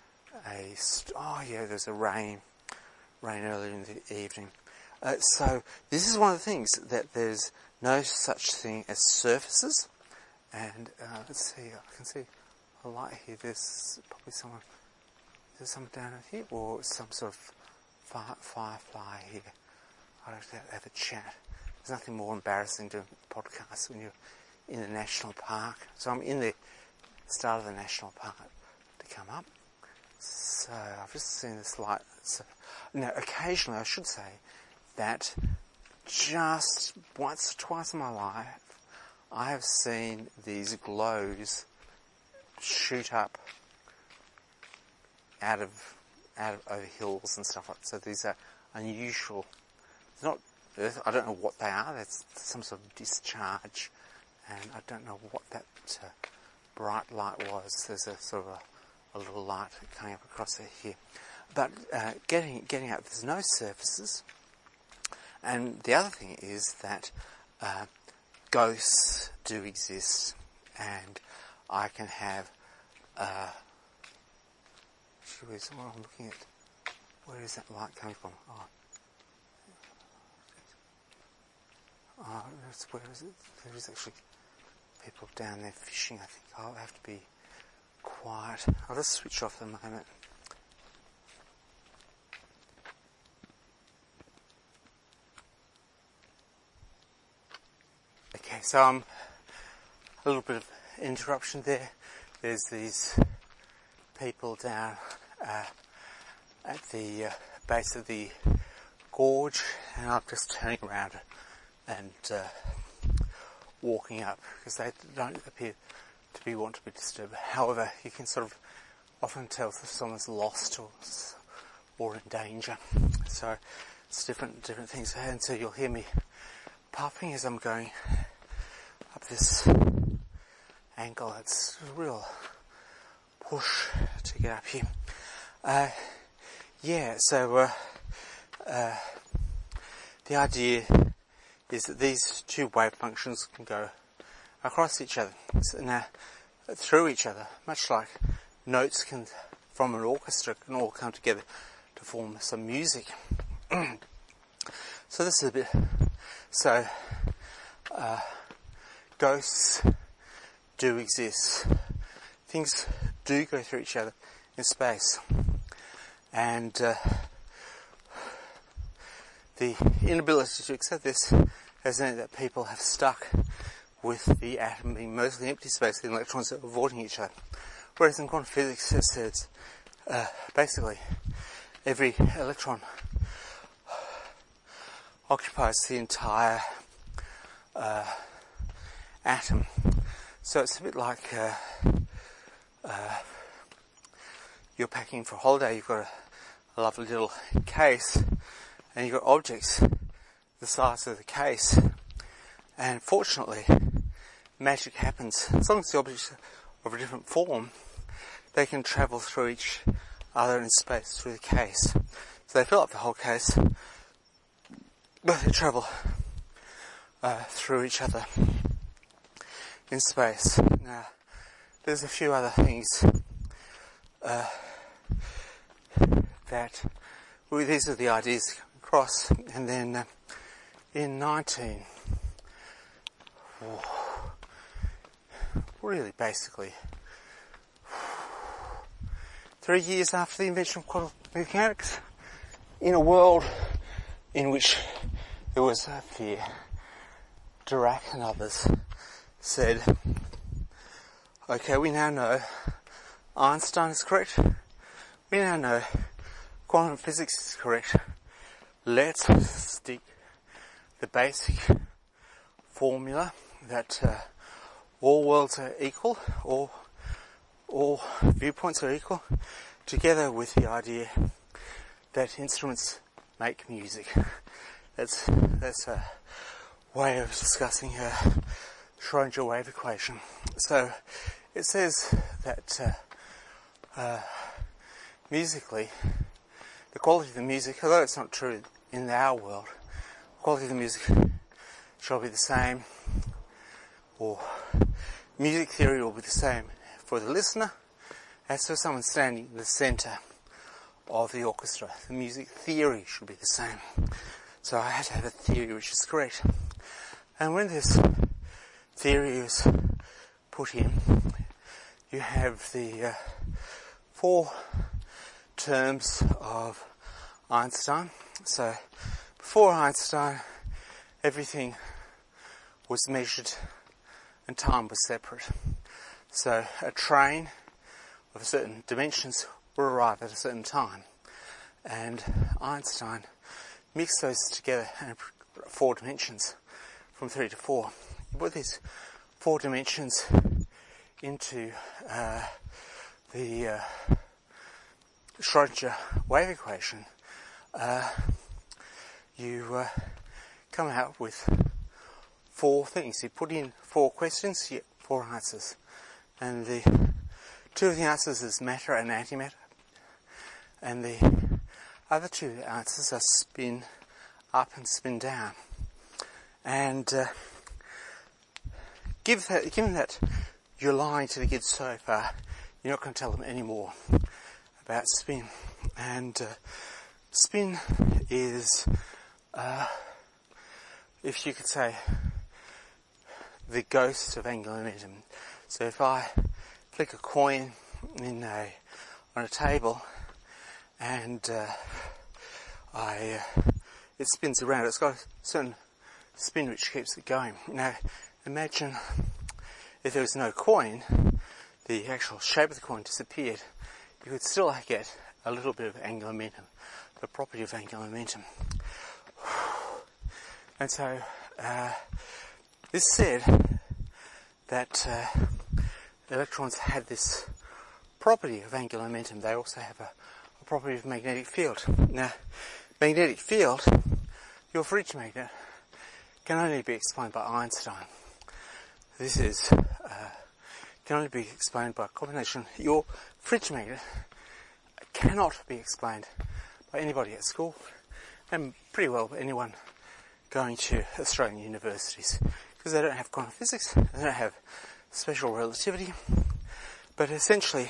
of there's a rain earlier in the evening. So this is one of the things, that there's no such thing as surfaces. And let's see, I can see a light here. There's probably someone, is there someone down here, or some sort of firefly here? I'd have to have a chat. There's nothing more embarrassing doing podcasts when you're in the national park. So I'm in the start of the national park to come up. So I've just seen this light. So, now, occasionally I should say that just once or twice in my life, I have seen these glows shoot up out of over hills and stuff like that. So these are unusual. It's not Earth. I don't know what they are. That's some sort of discharge, and I don't know what that bright light was. There's a sort of a little light coming up across here. But getting out, there's no surfaces. And the other thing is that ghosts do exist, and I can have where's what I'm looking at? Where is that light coming from? Where is it? There is actually people down there fishing, I think. I'll have to be quiet. I'll just switch off for a moment. Okay, so a little bit of interruption there. There's these people down at the base of the gorge, and I'm just turning around and walking up because they don't appear to be want to be disturbed. However, you can sort of often tell if someone's lost or in danger. So it's different things, and so you'll hear me puffing as I'm going up this angle. It's a real push to get up here. The idea is that these two wave functions can go across each other, through each other, much like notes can, from an orchestra, can all come together to form some music. So this is a bit. So ghosts do exist. Things do go through each other in space, and the inability to accept this has meant that people have stuck with the atom being mostly empty space, the electrons are avoiding each other. Whereas in quantum physics it says basically every electron occupies the entire atom. So it's a bit like you're packing for a holiday. You've got a lovely little case, and you've got objects the size of the case. And fortunately, magic happens. As long as the objects are of a different form, they can travel through each other in space through the case. So they fill up the whole case, but they travel through each other in space. Now, there's a few other things these are the ideas that come across, and then in 3 years after the invention of quantum mechanics, in a world in which there was a fear, Dirac and others said, okay, we now know Einstein is correct, we now know quantum physics is correct, let's stick the basic formula that all worlds are equal, all viewpoints are equal, together with the idea that instruments make music. That's a way of discussing a Schrödinger wave equation. So it says that musically, the quality of the music, although it's not true in our world, the quality of the music shall be the same, or music theory will be the same for the listener as for someone standing in the centre of the orchestra. The music theory should be the same. So I had to have a theory which is correct. And when this theory is put in, you have the 4 terms of Einstein. So before Einstein, everything was measured and time was separate. So a train of certain dimensions will arrive at a certain time. And Einstein mixed those together in 4 dimensions, from 3 to 4. You put these 4 dimensions into the Schrödinger wave equation, you come out with 4 things. You put in 4 questions, you get 4 answers. And the 2 of the answers is matter and antimatter. And the other 2 answers are spin up and spin down. And given that you're lying to the kids so far, you're not going to tell them any more about spin. And spin is, if you could say, the ghost of angular momentum. So if I flick a coin on a table and it spins around, it's got a certain spin which keeps it going. Now imagine if there was no coin, the actual shape of the coin disappeared. You could still get a little bit of angular momentum, the property of angular momentum. And so this said that electrons have this property of angular momentum. They also have a property of magnetic field. Now, magnetic field, your fridge magnet, can only be explained by Einstein. This is can only be explained by a combination. Your fridge magnet cannot be explained by anybody at school, and pretty well anyone going to Australian universities, because they don't have quantum physics, they don't have special relativity. But essentially,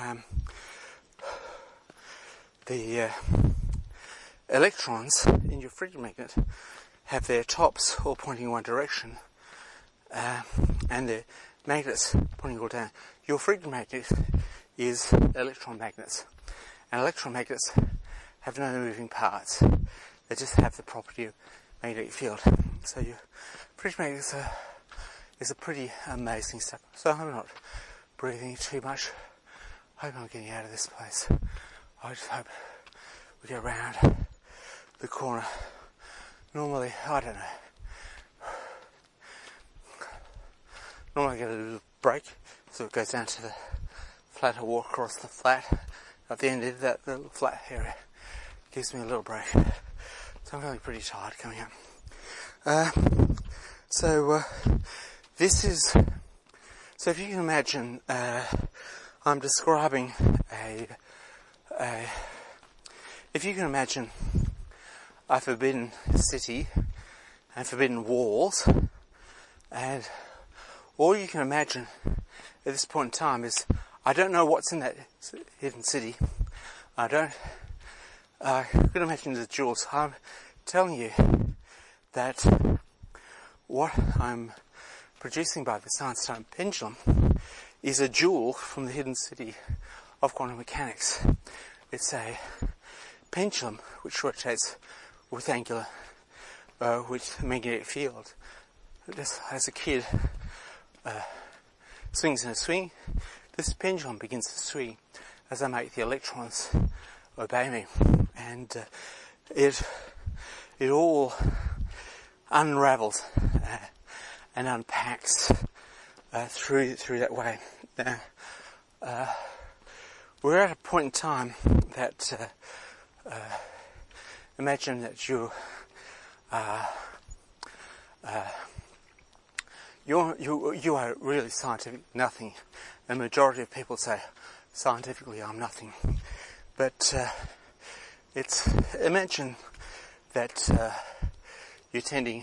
the electrons in your fridge magnet have their tops all pointing in one direction, and their magnets pointing all down. Your fridge magnet is electron magnets, and electron magnets have no moving parts. They just have the property of magnetic field. So your fridge magnet is a pretty amazing stuff. So I'm not breathing too much. I hope I'm getting out of this place. I just hope we get around the corner. Normally, I don't know. Normally I get a little break, so it goes down to the flat. I walk across the flat. At the end of that little flat area, gives me a little break. So I'm feeling pretty tired coming up. This is, so if you can imagine, I'm describing if you can imagine a forbidden city and forbidden walls, and all you can imagine at this point in time is, I don't know what's in that hidden city. I could imagine the jewels. I'm telling you that what I'm producing by this Einstein pendulum is a jewel from the hidden city of quantum mechanics. It's a pendulum which rotates with angular, with magnetic field. Just as a kid swings in a swing, this pendulum begins to swing as I make the electrons obey me, and it all unravels and unpacks through that way. Now, we're at a point in time that imagine that you are really scientific nothing. The majority of people say, scientifically, I'm nothing. But imagine that you're tending,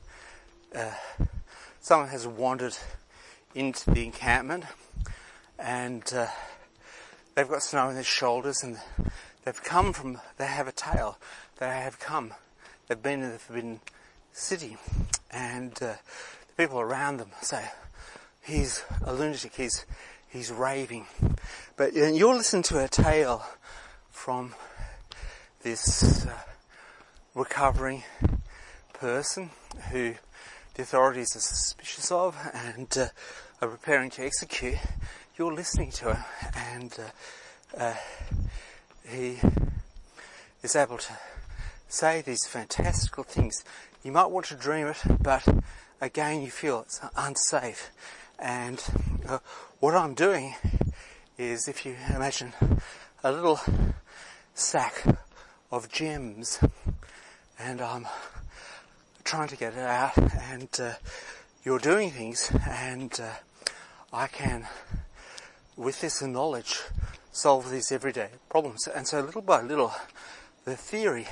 someone has wandered into the encampment, and they've got snow on their shoulders, and they have a tale, they've been in the forbidden city, and the people around them say, he's a lunatic, he's raving. But you'll listen to a tale from this recovering person who the authorities are suspicious of and are preparing to execute. You're listening to him, and he is able to say these fantastical things. You might want to dream it, but again you feel it's unsafe. And what I'm doing is, if you imagine a little sack of gems, and I'm trying to get it out, and you're doing things, and I can, with this knowledge, solve these everyday problems. And so little by little, the theory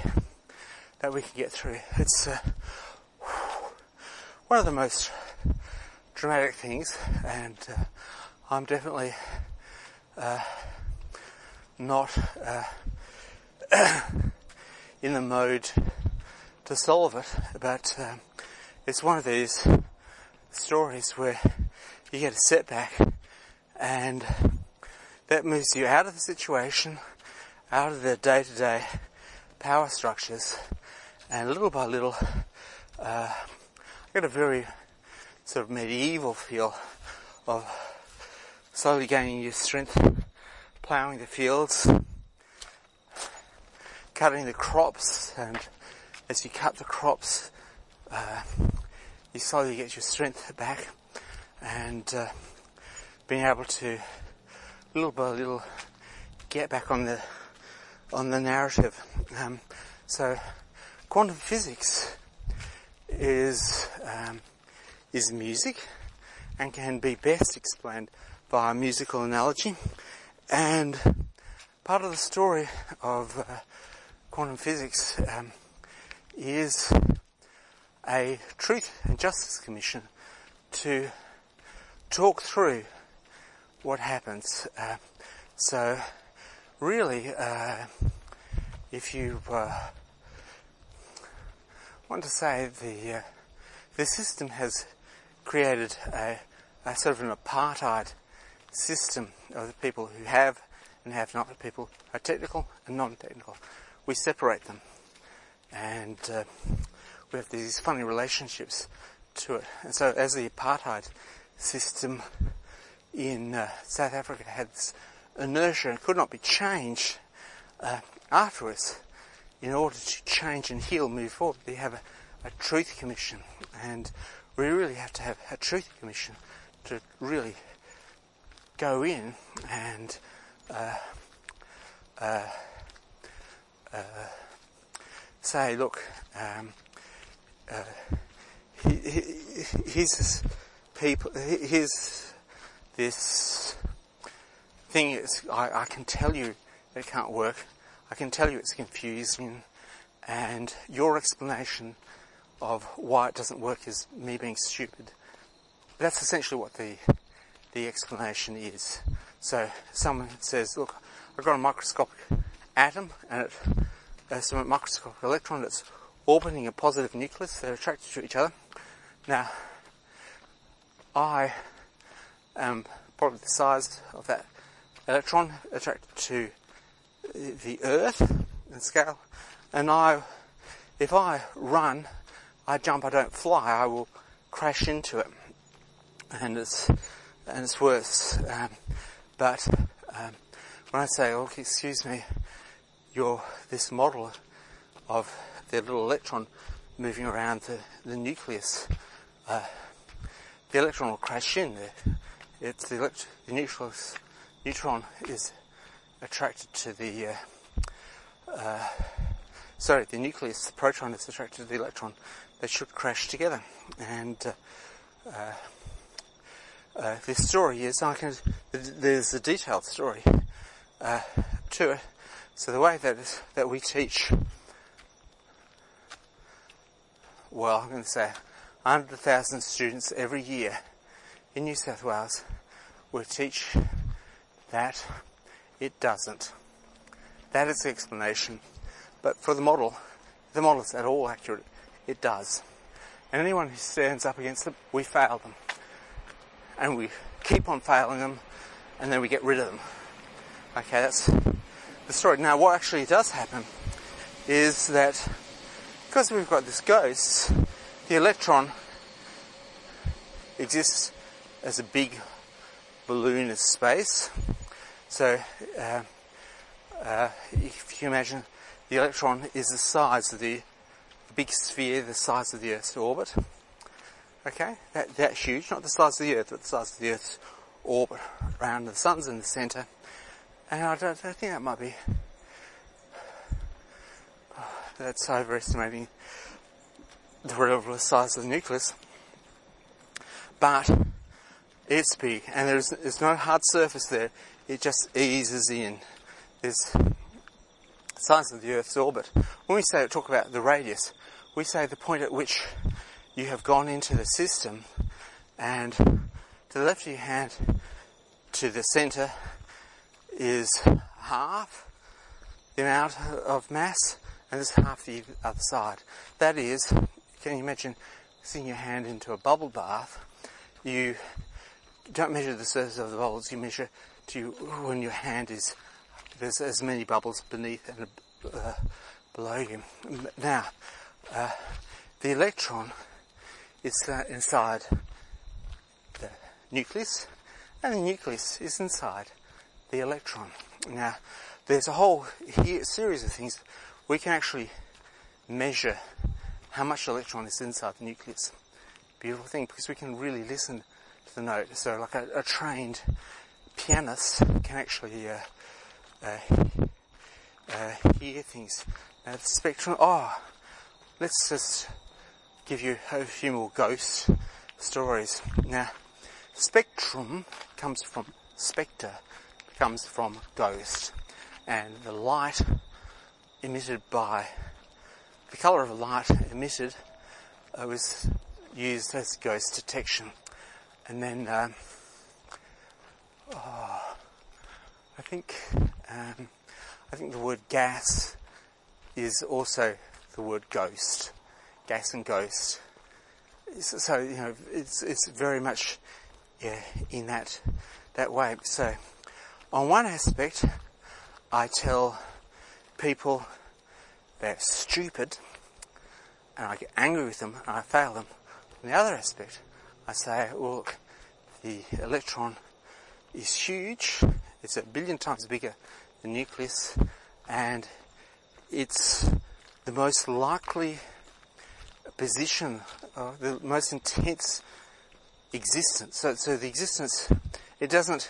that we can get through, it's one of the most dramatic things, and I'm definitely not in the mode to solve it, but it's one of these stories where you get a setback and that moves you out of the situation, out of the day-to-day power structures, and little by little I get a very sort of medieval feel of slowly gaining your strength, ploughing the fields, cutting the crops, and as you cut the crops you slowly get your strength back, and being able to little by little get back on the narrative. So quantum physics is music and can be best explained by a musical analogy, and part of the story of quantum physics is a Truth and Justice Commission to talk through what happens. So really, if you want to say the system has created a sort of an apartheid system of the people who have and have not, the people who are technical and non-technical. We separate them, and we have these funny relationships to it. And so as the apartheid system in South Africa had this inertia and could not be changed afterwards, in order to change and heal, move forward, we have a Truth Commission, and we really have to have a Truth Commission to really go in and say, look, here's this thing. I can tell you that it can't work. I can tell you it's confusing, and your explanation of why it doesn't work is me being stupid. That's essentially what the explanation is. So someone says, look, I've got a microscopic atom and it's a microscopic electron that's orbiting a positive nucleus. They're attracted to each other. Now, I am probably the size of that electron attracted to the Earth in scale, and if I run, I jump, I don't fly, I will crash into it, and it's worse. But when I say, oh, excuse me, this model of the little electron moving around the nucleus, the electron will crash in there. It's the neutron is attracted to the nucleus, the proton is attracted to the electron. They should crash together. And this story is there's a detailed story to it. So the way that we teach, well, I'm going to say 100,000 students every year in New South Wales, we teach that it doesn't. That is the explanation. But for the model is at all accurate. It does. And anyone who stands up against it, we fail them. And we keep on failing them, and then we get rid of them. Okay, that's the story. Now, what actually does happen is that because we've got this ghost, the electron exists as a big balloon of space. So, if you imagine the electron is the size of the big sphere, the size of the Earth's orbit. Okay, that huge, not the size of the Earth, but the size of the Earth's orbit around the sun's in the centre. And I don't think that might be, that's overestimating the relative size of the nucleus. But it's big, and there's no hard surface there. It just eases in. There's the size of the Earth's orbit. When we talk about the radius, we say the point at which you have gone into the system, and to the left of your hand to the centre is half the amount of mass, and there's half the other side. That is, can you imagine sticking your hand into a bubble bath? You don't measure the surface of the bubbles, you measure when your hand is, there's as many bubbles beneath and below you. Now, the electron is inside the nucleus, and the nucleus is inside the electron. Now, there's a whole series of things. We can actually measure how much electron is inside the nucleus. Beautiful thing, because we can really listen to the note. So like a trained pianist can actually hear things. Now the spectrum, let's just give you a few more ghost stories. Now, spectrum comes from spectre, comes from ghost, and the light emitted by, the colour of a light emitted was used as ghost detection. And then I think the word gas is also the word ghost. Gas and ghost. So, you know, it's very much in that way. So, on one aspect, I tell people they're stupid, and I get angry with them, and I fail them. On the other aspect, I say, well, look, the electron is huge. It's 1 billion times bigger than the nucleus, and it's the most likely position, the most intense existence. So the existence, it doesn't,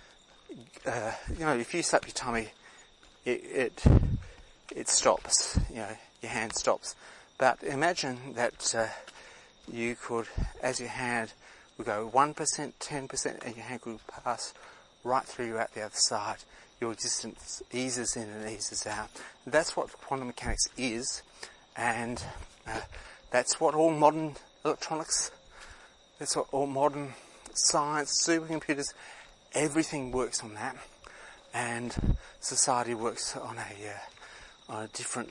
if you slap your tummy, it stops. Your hand stops. But imagine that you could, as your hand would go 1%, 10%, and your hand could pass right through you out the other side. Your existence eases in and eases out. That's what quantum mechanics is, and that's what all modern electronics, that's what all modern science, supercomputers, everything works on that, and society works on a different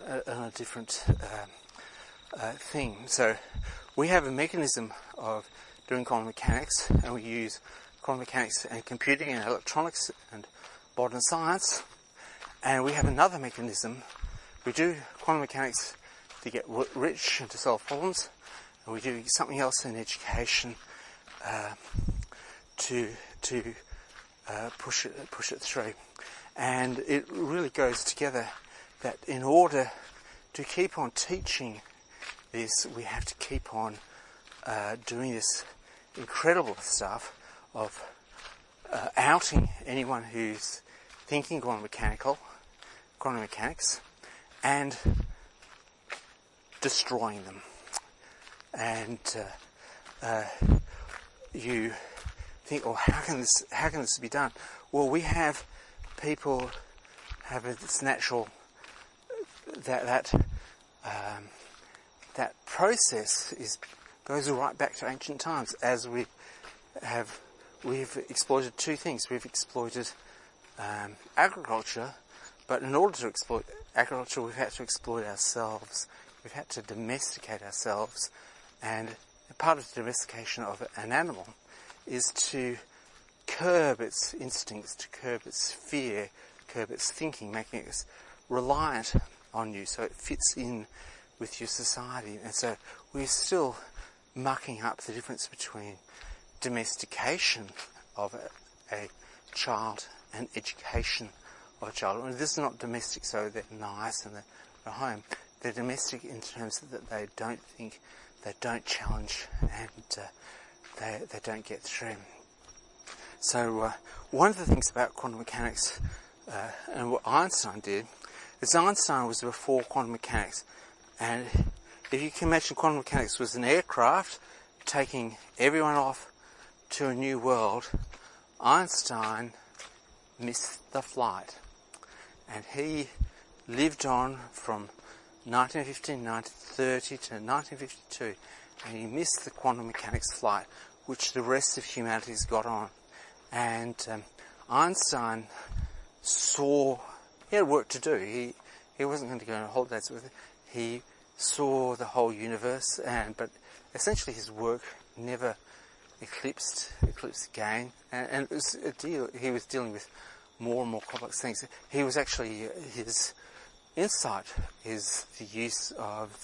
thing. So we have a mechanism of doing quantum mechanics, and we use quantum mechanics and computing and electronics and modern science, and we have another mechanism. We do quantum mechanics to get rich and to solve problems, and we do something else in education to push it through. And it really goes together that in order to keep on teaching this, we have to keep on doing this incredible stuff of outing anyone who's thinking quantum mechanics, and destroying them. And you think, how can this be done? Well, we have people have this natural that process goes right back to ancient times. As we've exploited two things. We've exploited agriculture, but in order to exploit agriculture, we've had to exploit ourselves. We've had to domesticate ourselves, and part of the domestication of an animal is to curb its instincts, to curb its fear, curb its thinking, making it reliant on you so it fits in with your society. And so we're still mucking up the difference between domestication of a child and education of a child. And this is not domestic so they're nice and they're at home. They're domestic in terms that they don't think, they don't challenge, and they don't get through. So one of the things about quantum mechanics, and what Einstein did, is Einstein was before quantum mechanics. And if you can imagine quantum mechanics was an aircraft taking everyone off to a new world, Einstein missed the flight. And he lived on from 1915, 1930 to 1952, and he missed the quantum mechanics flight, which the rest of humanity's got on. And Einstein saw he had work to do. He wasn't going to go on holidays with it. He saw the whole universe, but essentially his work never eclipsed again. And it was a deal. He was dealing with more and more complex things. He was actually his insight is the use of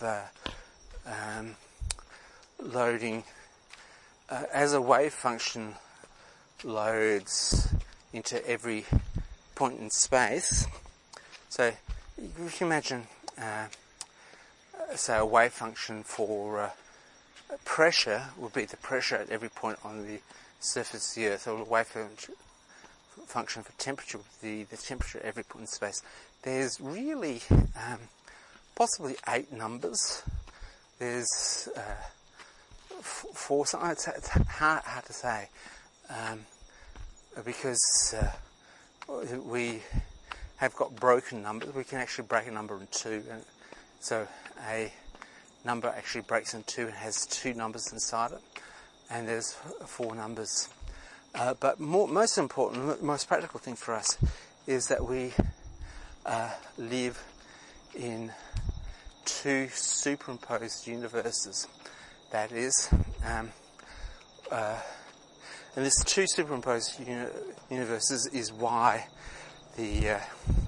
loading as a wave function loads into every point in space. So if you imagine, say, a wave function for pressure would be the pressure at every point on the surface of the Earth, or a wave function for temperature would be the temperature at every point in space. There's really possibly 8 numbers. There's 4. It's hard to say because we have got broken numbers. We can actually break a number in 2, and so a number actually breaks in 2 and has 2 numbers inside it, and there's 4 numbers. But most important, most practical thing for us is that we live in 2 superimposed universes. That is, and this 2 superimposed universes is why the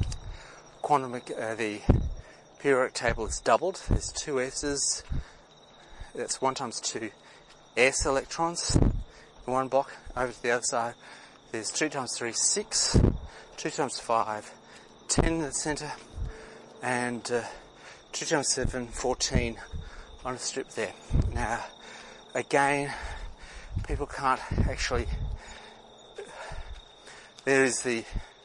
the periodic table is doubled. There's 2 S's. That's 1 times 2 S electrons in one block. Over to the other side, there's 2 times 3, 6. 2 times 5, 10 in the centre, and 2 times 7, 14 on a strip there. Now, again, people can't actually. There is the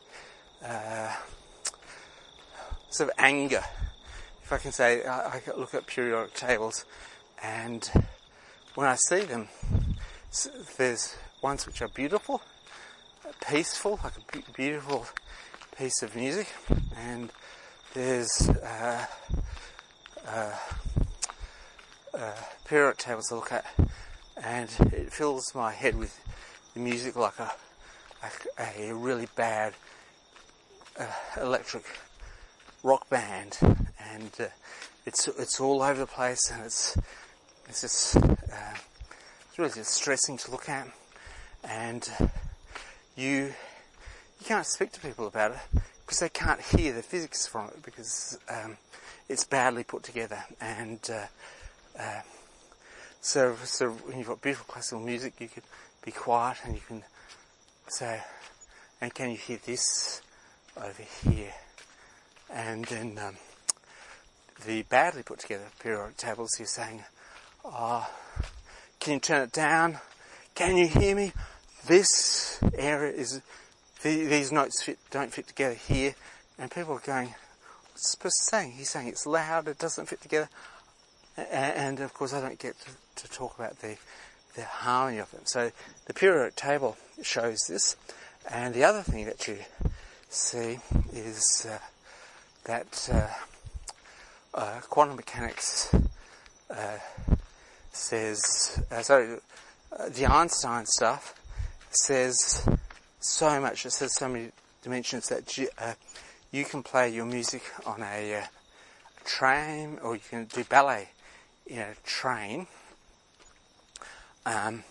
sort of anger, if I can say. I look at periodic tables, and when I see them, there's ones which are beautiful, peaceful, like a beautiful piece of music, and there's periodic tables to look at, and it fills my head with the music like a really bad electric rock band, and it's all over the place, and it's just it's really just stressing to look at, and you can't speak to people about it because they can't hear the physics from it, because it's badly put together. And so when you've got beautiful classical music, you can be quiet and you can say, and can you hear this over here? And then the badly put together periodic tables, you're saying, can you turn it down? Can you hear me? This area is, these notes don't fit together here. And people are going, what's the person saying? He's saying it's loud, it doesn't fit together. And of course I don't get to talk about the harmony of them. So the periodic table shows this. And the other thing that you see is that quantum mechanics says, the Einstein stuff says so much. It says so many dimensions that you can play your music on a train, or you can do ballet in a train, and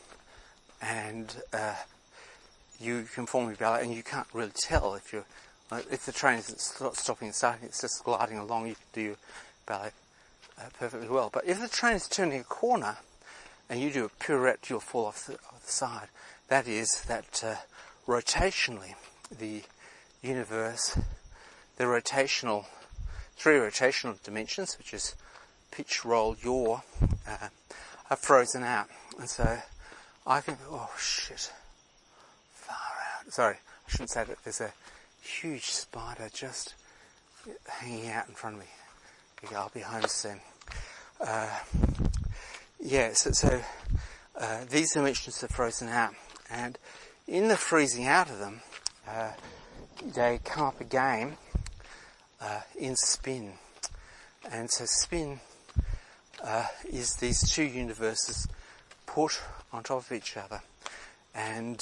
you can form a ballet, and you can't really tell if the train isn't stopping and starting, it's just gliding along. You can do your ballet perfectly well. But if the train is turning a corner and you do a pirouette, you'll fall off the side. That is that rotationally, the universe, the rotational, 3 rotational dimensions, which is pitch, roll, yaw, are frozen out. And so I can, far out. Sorry, I shouldn't say that. There's a huge spider just hanging out in front of me. Okay, I'll be home soon. So these dimensions are frozen out, and in the freezing out of them, they come up again in spin. And so spin is these 2 universes put on top of each other. And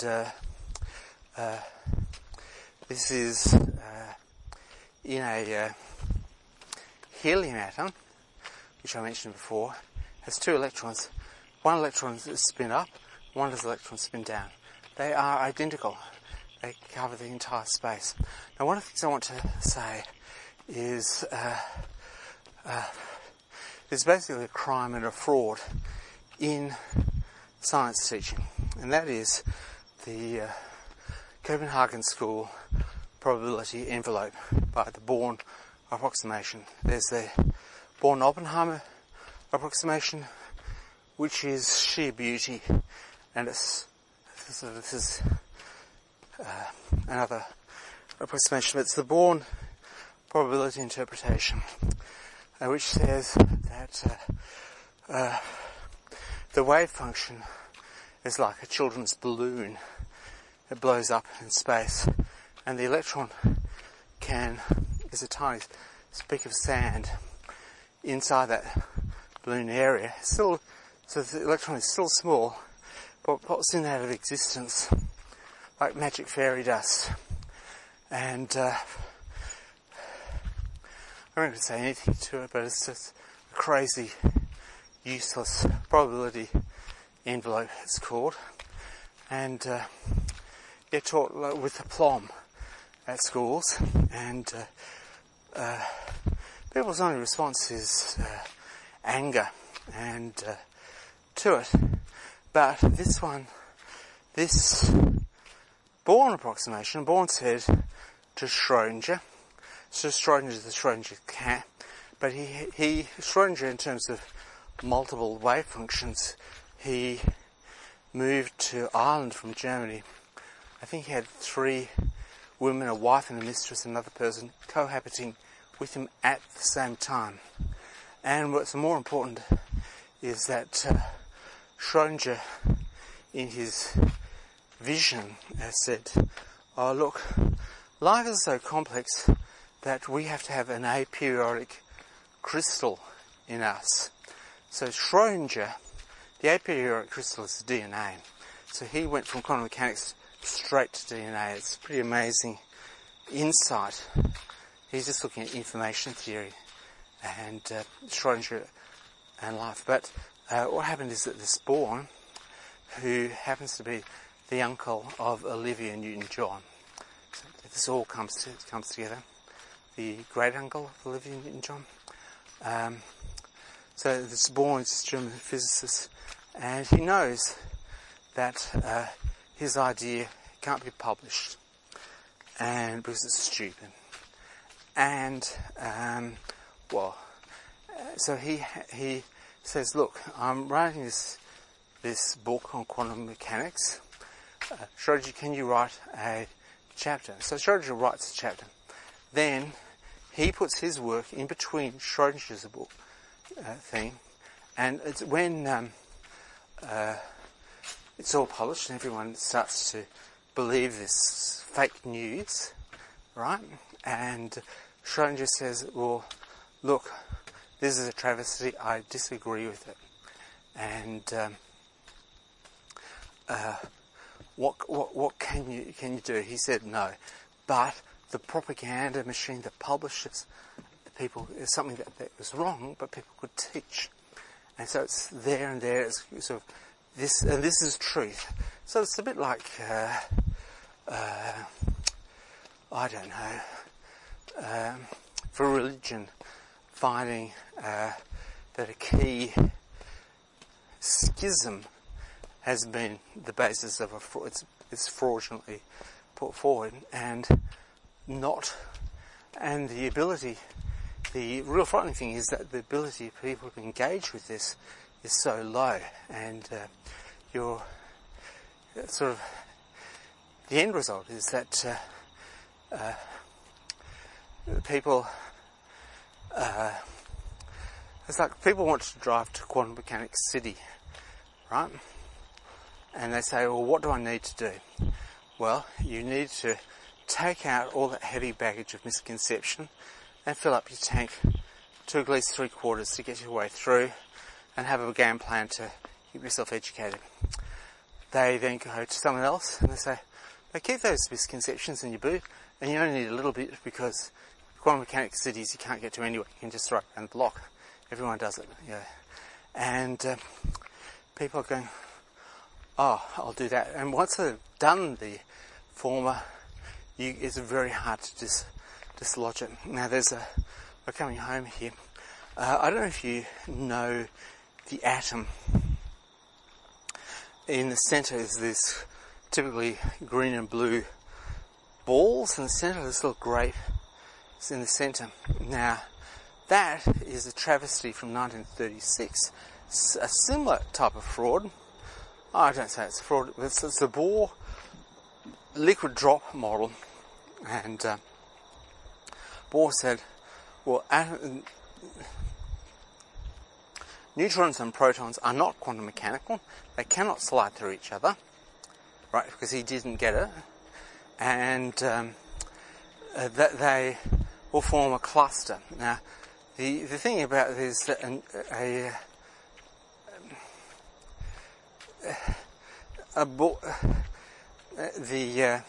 this is in a helium atom, which I mentioned before, has two electrons. One electron is spin up, one is electron spin down. They are identical. They cover the entire space. Now, one of the things I want to say is there's basically a crime and a fraud in science teaching, and that is the Copenhagen School probability envelope by the Born approximation. There's the Born-Oppenheimer approximation, which is sheer beauty, and this is another approximation. It's the Born probability interpretation, which says that the wave function is like a children's balloon. It blows up in space, and the electron is a tiny speck of sand inside that balloon area. So the electron is still small, but pops in out of existence like magic fairy dust. And I'm not going to say anything to it, but it's just a crazy, useless probability envelope, it's called. And they're taught with aplomb at schools, and people's only response is anger and to it. But this Born approximation, Born said to Schrödinger, so Schrödinger is the Schrödinger cat, but Schrödinger, in terms of multiple wave functions, he moved to Ireland from Germany. I think he had 3 women, a wife and a mistress, another person cohabiting with him at the same time. And what's more important is that Schrödinger, in his vision, said, oh look, life is so complex that we have to have an aperiodic crystal in us. So Schrödinger, the aperiodic crystal is DNA. So he went from quantum mechanics straight to DNA. It's pretty amazing insight. He's just looking at information theory and Schrödinger and life. But what happened is that this Born, who happens to be the uncle of Olivia Newton-John, so this all comes together, the great uncle of Olivia Newton-John. So this Born is this German physicist, and he knows that his idea can't be published, and because it's stupid. And so he says, look, I'm writing this book on quantum mechanics. Schrödinger, can you write a chapter? So Schrödinger writes a chapter. Then he puts his work in between Schrödinger's book thing, and it's when it's all published and everyone starts to believe this fake news, right? And Schrödinger says, well, look, this is a travesty, I disagree with it. And what can you do? He said no. But the propaganda machine that publishes the people is something that was wrong, but people could teach. And so it's there and there, it's sort of this, and this is truth. So it's a bit like, I don't know, for religion, finding that a key schism has been the basis of it's fraudulently put forward, and the ability, the real frightening thing is that the ability of people to engage with this is so low, and you're sort of, the end result is that people, it's like people want to drive to Quantum Mechanics City, right? And they say, well, what do I need to do? Well, you need to take out all that heavy baggage of misconception and fill up your tank to at least 3/4 to get your way through, and have a game plan to keep yourself educated. they then go to someone else and they say, "Now keep those misconceptions in your boot, and you only need a little bit because quantum mechanics cities you can't get to anyway. You can just throw it around the block. Everyone does it." And people are going, "Oh, I'll do that." And once they've done the former, it's very hard to dislodge it. Now we're coming home here. I don't know if you know the atom. In the centre is this typically green and blue balls, and the centre, this little grape is in the centre. Now, that is a travesty from 1936. It's a similar type of fraud. I don't say it's a fraud. It's the Bohr liquid drop model, and Bohr said, well, neutrons and protons are not quantum mechanical. They cannot slide through each other, right? Because he didn't get it, and that they will form a cluster. Now, the thing about it is that the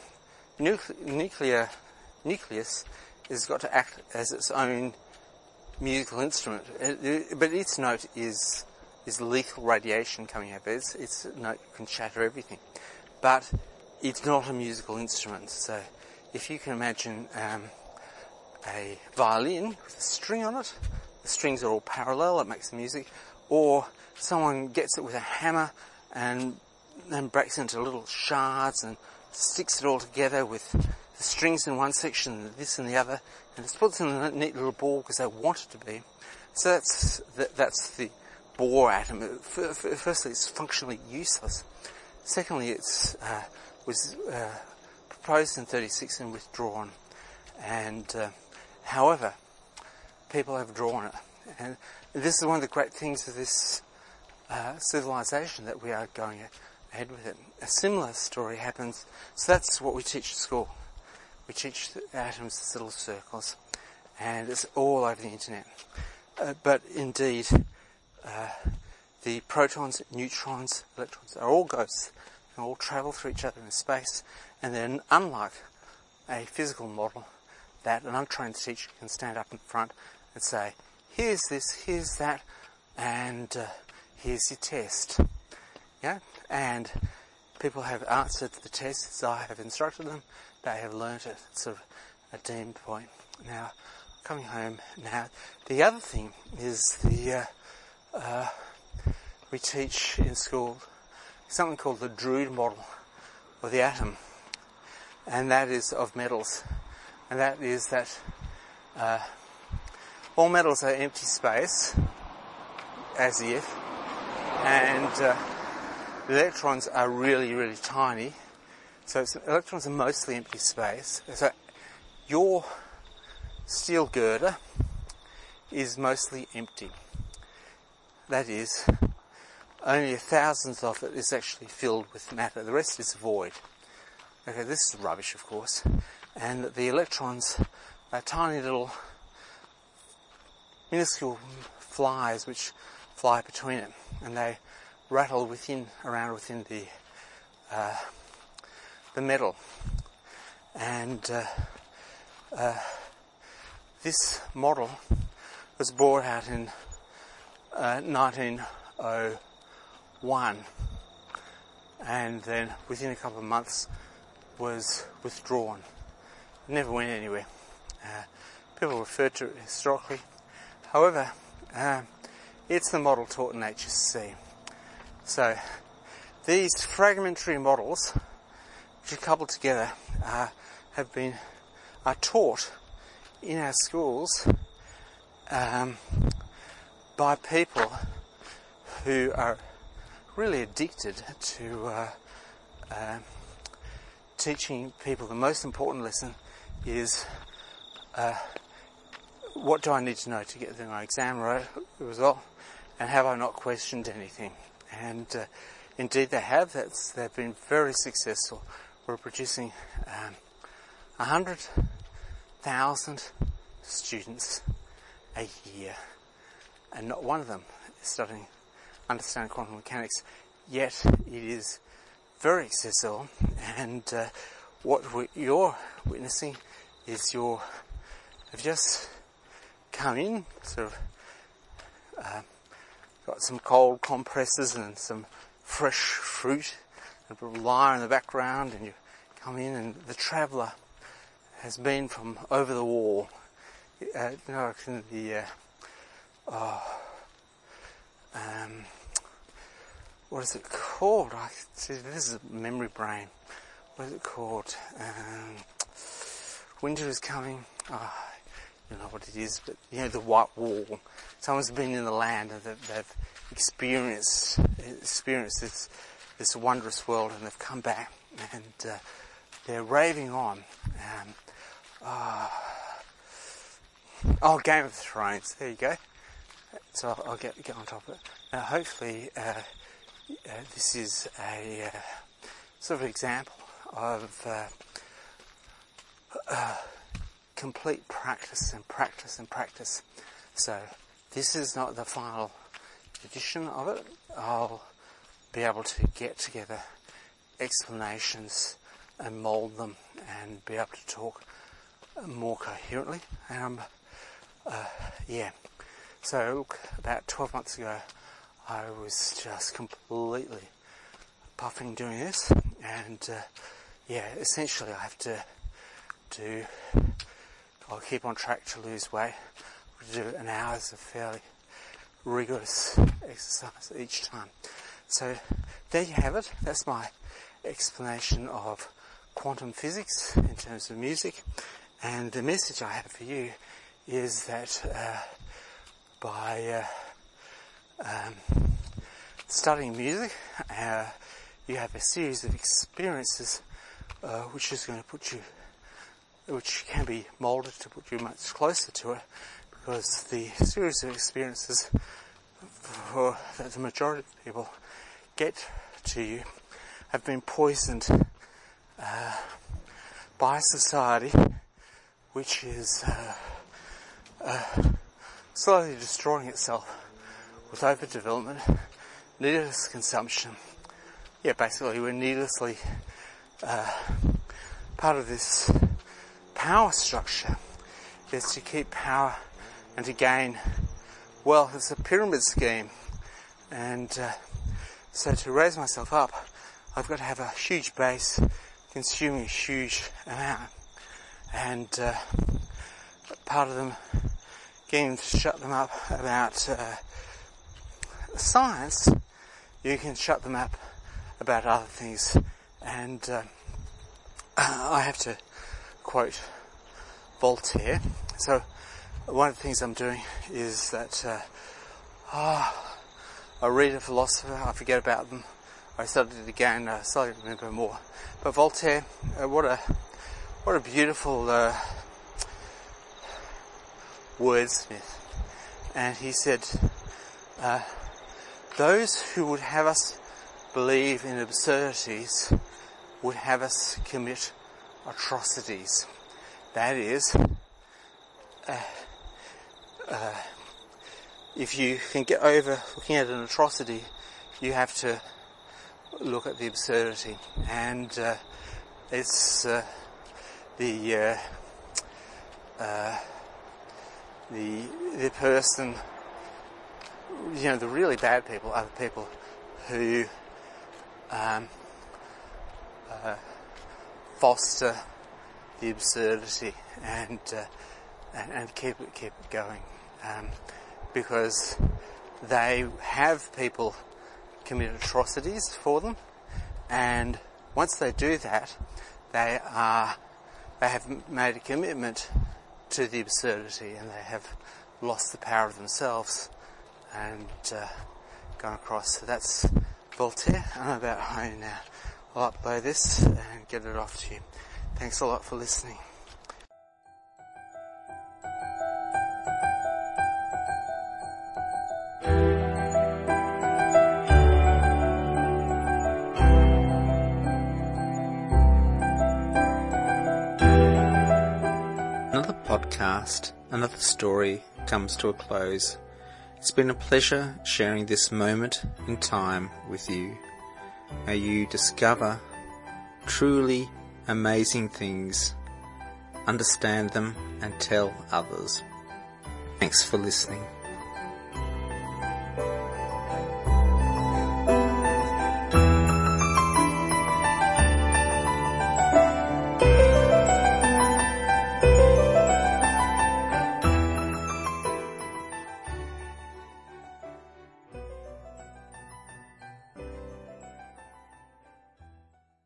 nucleus has got to act as its own musical instrument, but its note is lethal radiation coming out of it. Its note can shatter everything, but it's not a musical instrument. So if you can imagine a violin with a string on it, the strings are all parallel, it makes the music, or someone gets it with a hammer and then breaks it into little shards and sticks it all together with the strings in one section and this in the other, and it puts it in a neat little ball because they want it to be. So that's the Bohr atom. Firstly, it's functionally useless. Secondly, it was proposed in 1936 and withdrawn. And however, people have drawn it. And this is one of the great things of this civilization, that we are going ahead with it. A similar story happens. So that's what we teach at school. We teach the atoms as little circles, and it's all over the internet. But indeed, the protons, neutrons, electrons are all ghosts. They all travel through each other in space, and then, unlike a physical model, that an untrained teacher can stand up in front and say, "Here's this, here's that, and here's your test." Yeah, and people have answered the tests. I have instructed them. They have learnt it. It's sort of a deemed point. Now, coming home now, the other thing is we teach in school something called the Drude model of the atom, and that is of metals, and that is that all metals are empty space, as if, and the electrons are really, really tiny. So electrons are mostly empty space. So your steel girder is mostly empty. That is, only a thousandth of it is actually filled with matter. The rest is void. Okay, this is rubbish, of course. And the electrons are tiny little minuscule flies which fly between it, and they rattle around within the metal. And this model was brought out in 1901, and then within a couple of months was withdrawn. It never went anywhere. People referred to it historically. However, it's the model taught in HSC. So these fragmentary models, which are coupled together, are taught in our schools by people who are really addicted to teaching people the most important lesson is what do I need to know to get my exam result, and have I not questioned anything? And indeed they have. They've been very successful. We're producing 100,000 students a year, and not one of them is understanding quantum mechanics, yet it is very accessible, and what you're witnessing is have just come in, sort of got some cold compresses and some fresh fruit and a lyre in the background, and you come in, and the traveller has been from over the wall. What is it called? This is a memory brain. What is it called? Winter is coming. You know what it is, but the white wall. Someone's been in the land and they've experienced this wondrous world, and they've come back and they're raving on. Game of Thrones. There you go. So I'll get on top of it. Now, hopefully, this is a sort of example of complete practice and practice and practice. So this is not the final edition of it. I'll be able to get together explanations and mould them and be able to talk more coherently. So look, about 12 months ago I was just completely puffing doing this, and essentially I have to I'll keep on track to lose weight. We'll do an hour's of fairly rigorous exercise each time. So there you have it. That's my explanation of quantum physics in terms of music. And the message I have for you is that by studying music, you have a series of experiences which is going to which can be moulded to put you much closer to it, because the series of experiences that the majority of people get to you have been poisoned by society, which is slowly destroying itself with overdevelopment, needless consumption. Basically we're needlessly part of this power structure is to keep power and to gain wealth. It's a pyramid scheme, and so to raise myself up, I've got to have a huge base consuming a huge amount, and part of them getting to shut them up about science, you can shut them up about other things. And I have to quote Voltaire. So one of the things I'm doing is that I read a philosopher, I forget about them, I studied it again, I slightly remember more. But Voltaire, what a beautiful wordsmith. And he said, those who would have us believe in absurdities would have us commit atrocities. That is, if you can get over looking at an atrocity, you have to look at the absurdity. And it's the person, the really bad people are the people who foster the absurdity and keep it going, because they have people commit atrocities for them, and once they do that, they have made a commitment to the absurdity, and they have lost the power of themselves and gone across. So that's Voltaire. I'm about home now. I'll upload this and get it off to you. Thanks a lot for listening. Another podcast, another story comes to a close. It's been a pleasure sharing this moment in time with you. may you discover truly amazing things, understand them and tell others. Thanks for listening.